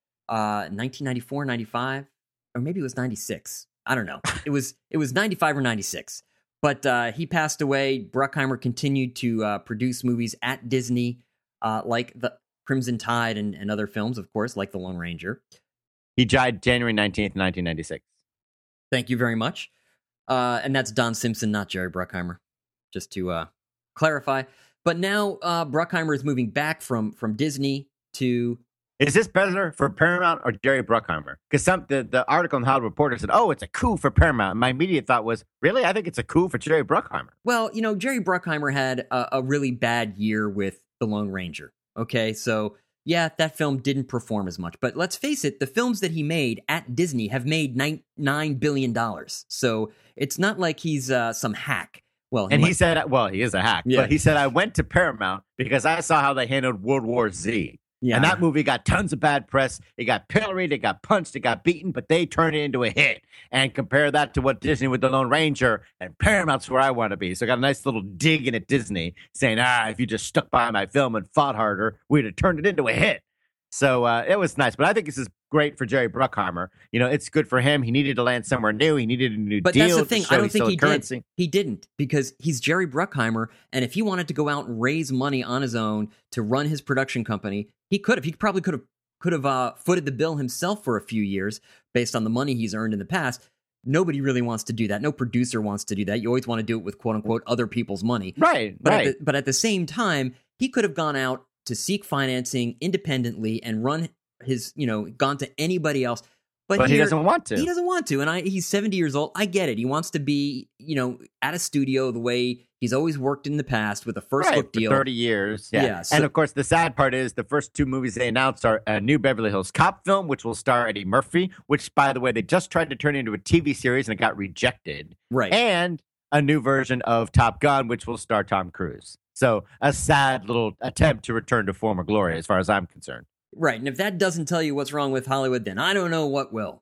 uh, nineteen ninety-four, ninety-five, or maybe it was ninety-six. I don't know. It was it was ninety-five or ninety-six. But uh, he passed away. Bruckheimer continued to uh, produce movies at Disney, uh, like the Crimson Tide and, and other films, of course, like The Lone Ranger. He died January nineteenth, nineteen ninety-six. Thank you very much. Uh, and that's Don Simpson, not Jerry Bruckheimer, just to uh, clarify. But now uh, Bruckheimer is moving back from from Disney to... Is this better for Paramount or Jerry Bruckheimer? Because some the, the article in the Hollywood Reporter said, oh, it's a coup for Paramount. My immediate thought was, really? I think it's a coup for Jerry Bruckheimer. Well, you know, Jerry Bruckheimer had a, a really bad year with The Lone Ranger. Okay, so yeah, that film didn't perform as much. But let's face it, the films that he made at Disney have made nine, nine billion dollars. So it's not like he's uh, some hack. Well, he And might- he said, well, he is a hack. Yeah. But he said, I went to Paramount because I saw how they handled World War Z. Yeah. And that movie got tons of bad press. It got pilloried, it got punched, it got beaten, but they turned it into a hit. And compare that to what Disney with The Lone Ranger, and Paramount's where I want to be. So I got a nice little dig in at Disney saying, ah, if you just stuck by my film and fought harder, we'd have turned it into a hit. So uh, it was nice. But I think this is great for Jerry Bruckheimer. You know, it's good for him. He needed to land somewhere new. He needed a new But deal. that's the to thing. show I don't he's think still he a currency. did. He didn't, because he's Jerry Bruckheimer, and if he wanted to go out and raise money on his own to run his production company, he could have. He probably could have could have uh, footed the bill himself for a few years based on the money he's earned in the past. Nobody really wants to do that. No producer wants to do that. You always want to do it with quote unquote other people's money. Right, But right. At the, but at the same time, he could have gone out to seek financing independently and run his, you know, gone to anybody else. But, But he here- doesn't want to. He doesn't want to. And I, he's seventy years old. I get it. He wants to be, you know, at a studio the way he's always worked in the past with a first right, look deal. for thirty years. Yeah. Yeah, so- and of course, the sad part is the first two movies they announced are a new Beverly Hills Cop film, which will star Eddie Murphy, which, by the way, they just tried to turn into a T V series and it got rejected. Right. And a new version of Top Gun, which will star Tom Cruise. So a sad little attempt to return to former glory, as far as I'm concerned. Right. And if that doesn't tell you what's wrong with Hollywood, then I don't know what will.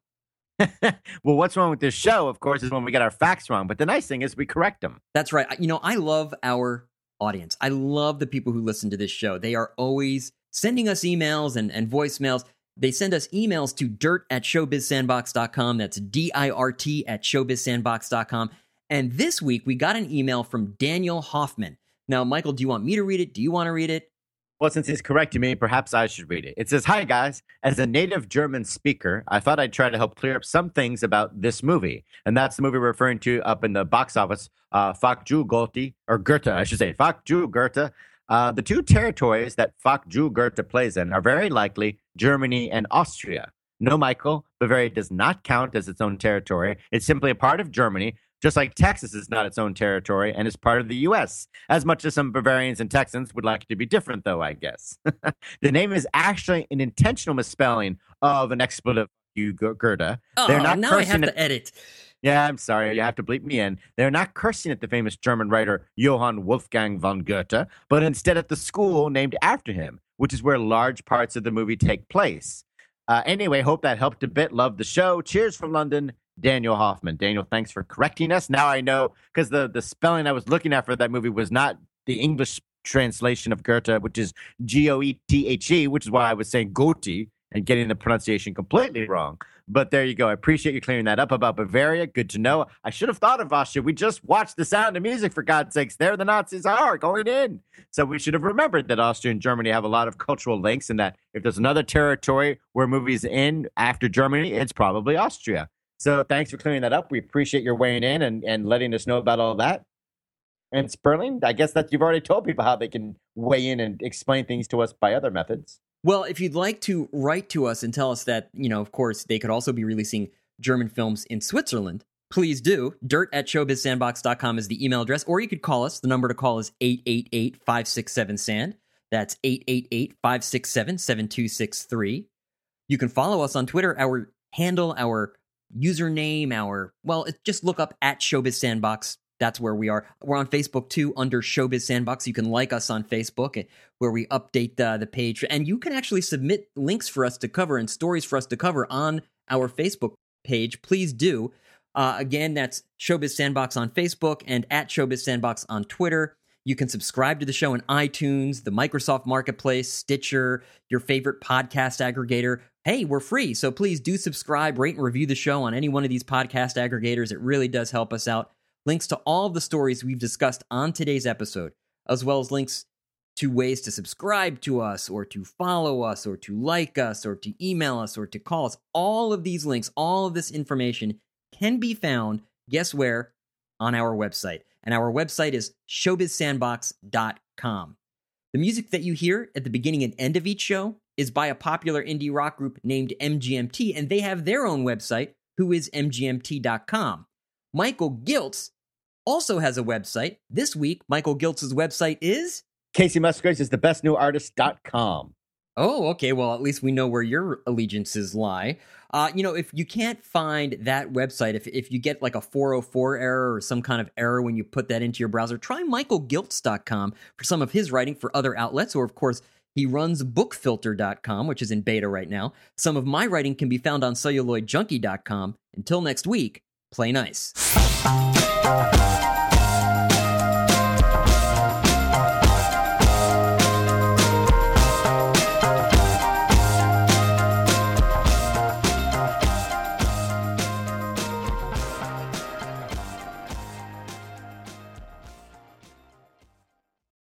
Well, what's wrong with this show, of course, is when we get our facts wrong. But the nice thing is we correct them. That's right. You know, I love our audience. I love the people who listen to this show. They are always sending us emails and, and voicemails. They send us emails to dirt at showbiz sandbox dot com. That's D I R T at showbiz sandbox dot com. And this week, we got an email from Daniel Hoffman. Now, Michael, do you want me to read it? Do you want to read it? Well, since he's correcting me, perhaps I should read it. It says, hi, guys. As a native German speaker, I thought I'd try to help clear up some things about this movie. And that's the movie we're referring to up in the box office, uh, Fuck Ju Goethe, or Goethe, I should say, Fuck Ju Goethe. Uh, the two territories that Fuck Ju Goethe plays in are very likely Germany, and Austria. No, Michael, Bavaria does not count as its own territory. It's simply a part of Germany, just like Texas is not its own territory and is part of the U S, as much as some Bavarians and Texans would like it to be different, though, I guess. The name is actually an intentional misspelling of an expletive, you Goethe. Oh, They're not now I have at- to edit. Yeah, I'm sorry. You have to bleep me in. They're not cursing at the famous German writer Johann Wolfgang von Goethe, but instead at the school named after him, which is where large parts of the movie take place. Uh, anyway, hope that helped a bit. Love the show. Cheers from London, Daniel Hoffman. Daniel, thanks for correcting us. Now I know, because the, the spelling I was looking at for that movie was not the English translation of Goethe, which is G O E T H E, which is why I was saying Goethe and getting the pronunciation completely wrong. But there you go. I appreciate you clearing that up about Bavaria. Good to know. I should have thought of Austria. We just watched The Sound of Music, for God's sakes. There the Nazis are going in. So we should have remembered that Austria and Germany have a lot of cultural links, and that if there's another territory where movies in after Germany, it's probably Austria. So thanks for clearing that up. We appreciate your weighing in and, and letting us know about all that. And Sperling, I guess that you've already told people how they can weigh in and explain things to us by other methods. Well, if you'd like to write to us and tell us that, you know, of course, they could also be releasing German films in Switzerland, please do. Dirt at showbiz sandbox dot com is the email address, or you could call us. The number to call is eight eight eight, five six seven, S A N D. That's eight eight eight, five six seven, seven two six three. You can follow us on Twitter. Our handle, our username, our, well, it, just look up at Showbiz Sandbox. That's where we are. We're on Facebook, too, under Showbiz Sandbox. You can like us on Facebook, where we update uh, the page. And you can actually submit links for us to cover and stories for us to cover on our Facebook page. Please do. Uh, again, that's Showbiz Sandbox on Facebook and at Showbiz Sandbox on Twitter. You can subscribe to the show in iTunes, the Microsoft Marketplace, Stitcher, your favorite podcast aggregator. Hey, we're free, so please do subscribe, rate, and review the show on any one of these podcast aggregators. It really does help us out. Links to all of the stories we've discussed on today's episode, as well as links to ways to subscribe to us, or to follow us, or to like us, or to email us, or to call us. All of these links, all of this information can be found, guess where? On our website. And our website is showbiz sandbox dot com. The music that you hear at the beginning and end of each show is by a popular indie rock group named M G M T, and they have their own website, who is m g m t dot com. Michael Giltz also has a website. This week, Michael Giltz's website is Casey Musgraves is the best new artist dot com. Oh, okay. Well, at least we know where your allegiances lie. Uh, you know, if you can't find that website, if if you get like a four oh four error or some kind of error when you put that into your browser, try michael giltz dot com for some of his writing for other outlets. Or, of course, he runs book filter dot com, which is in beta right now. Some of my writing can be found on celluloid junkie dot com. Until next week, play nice.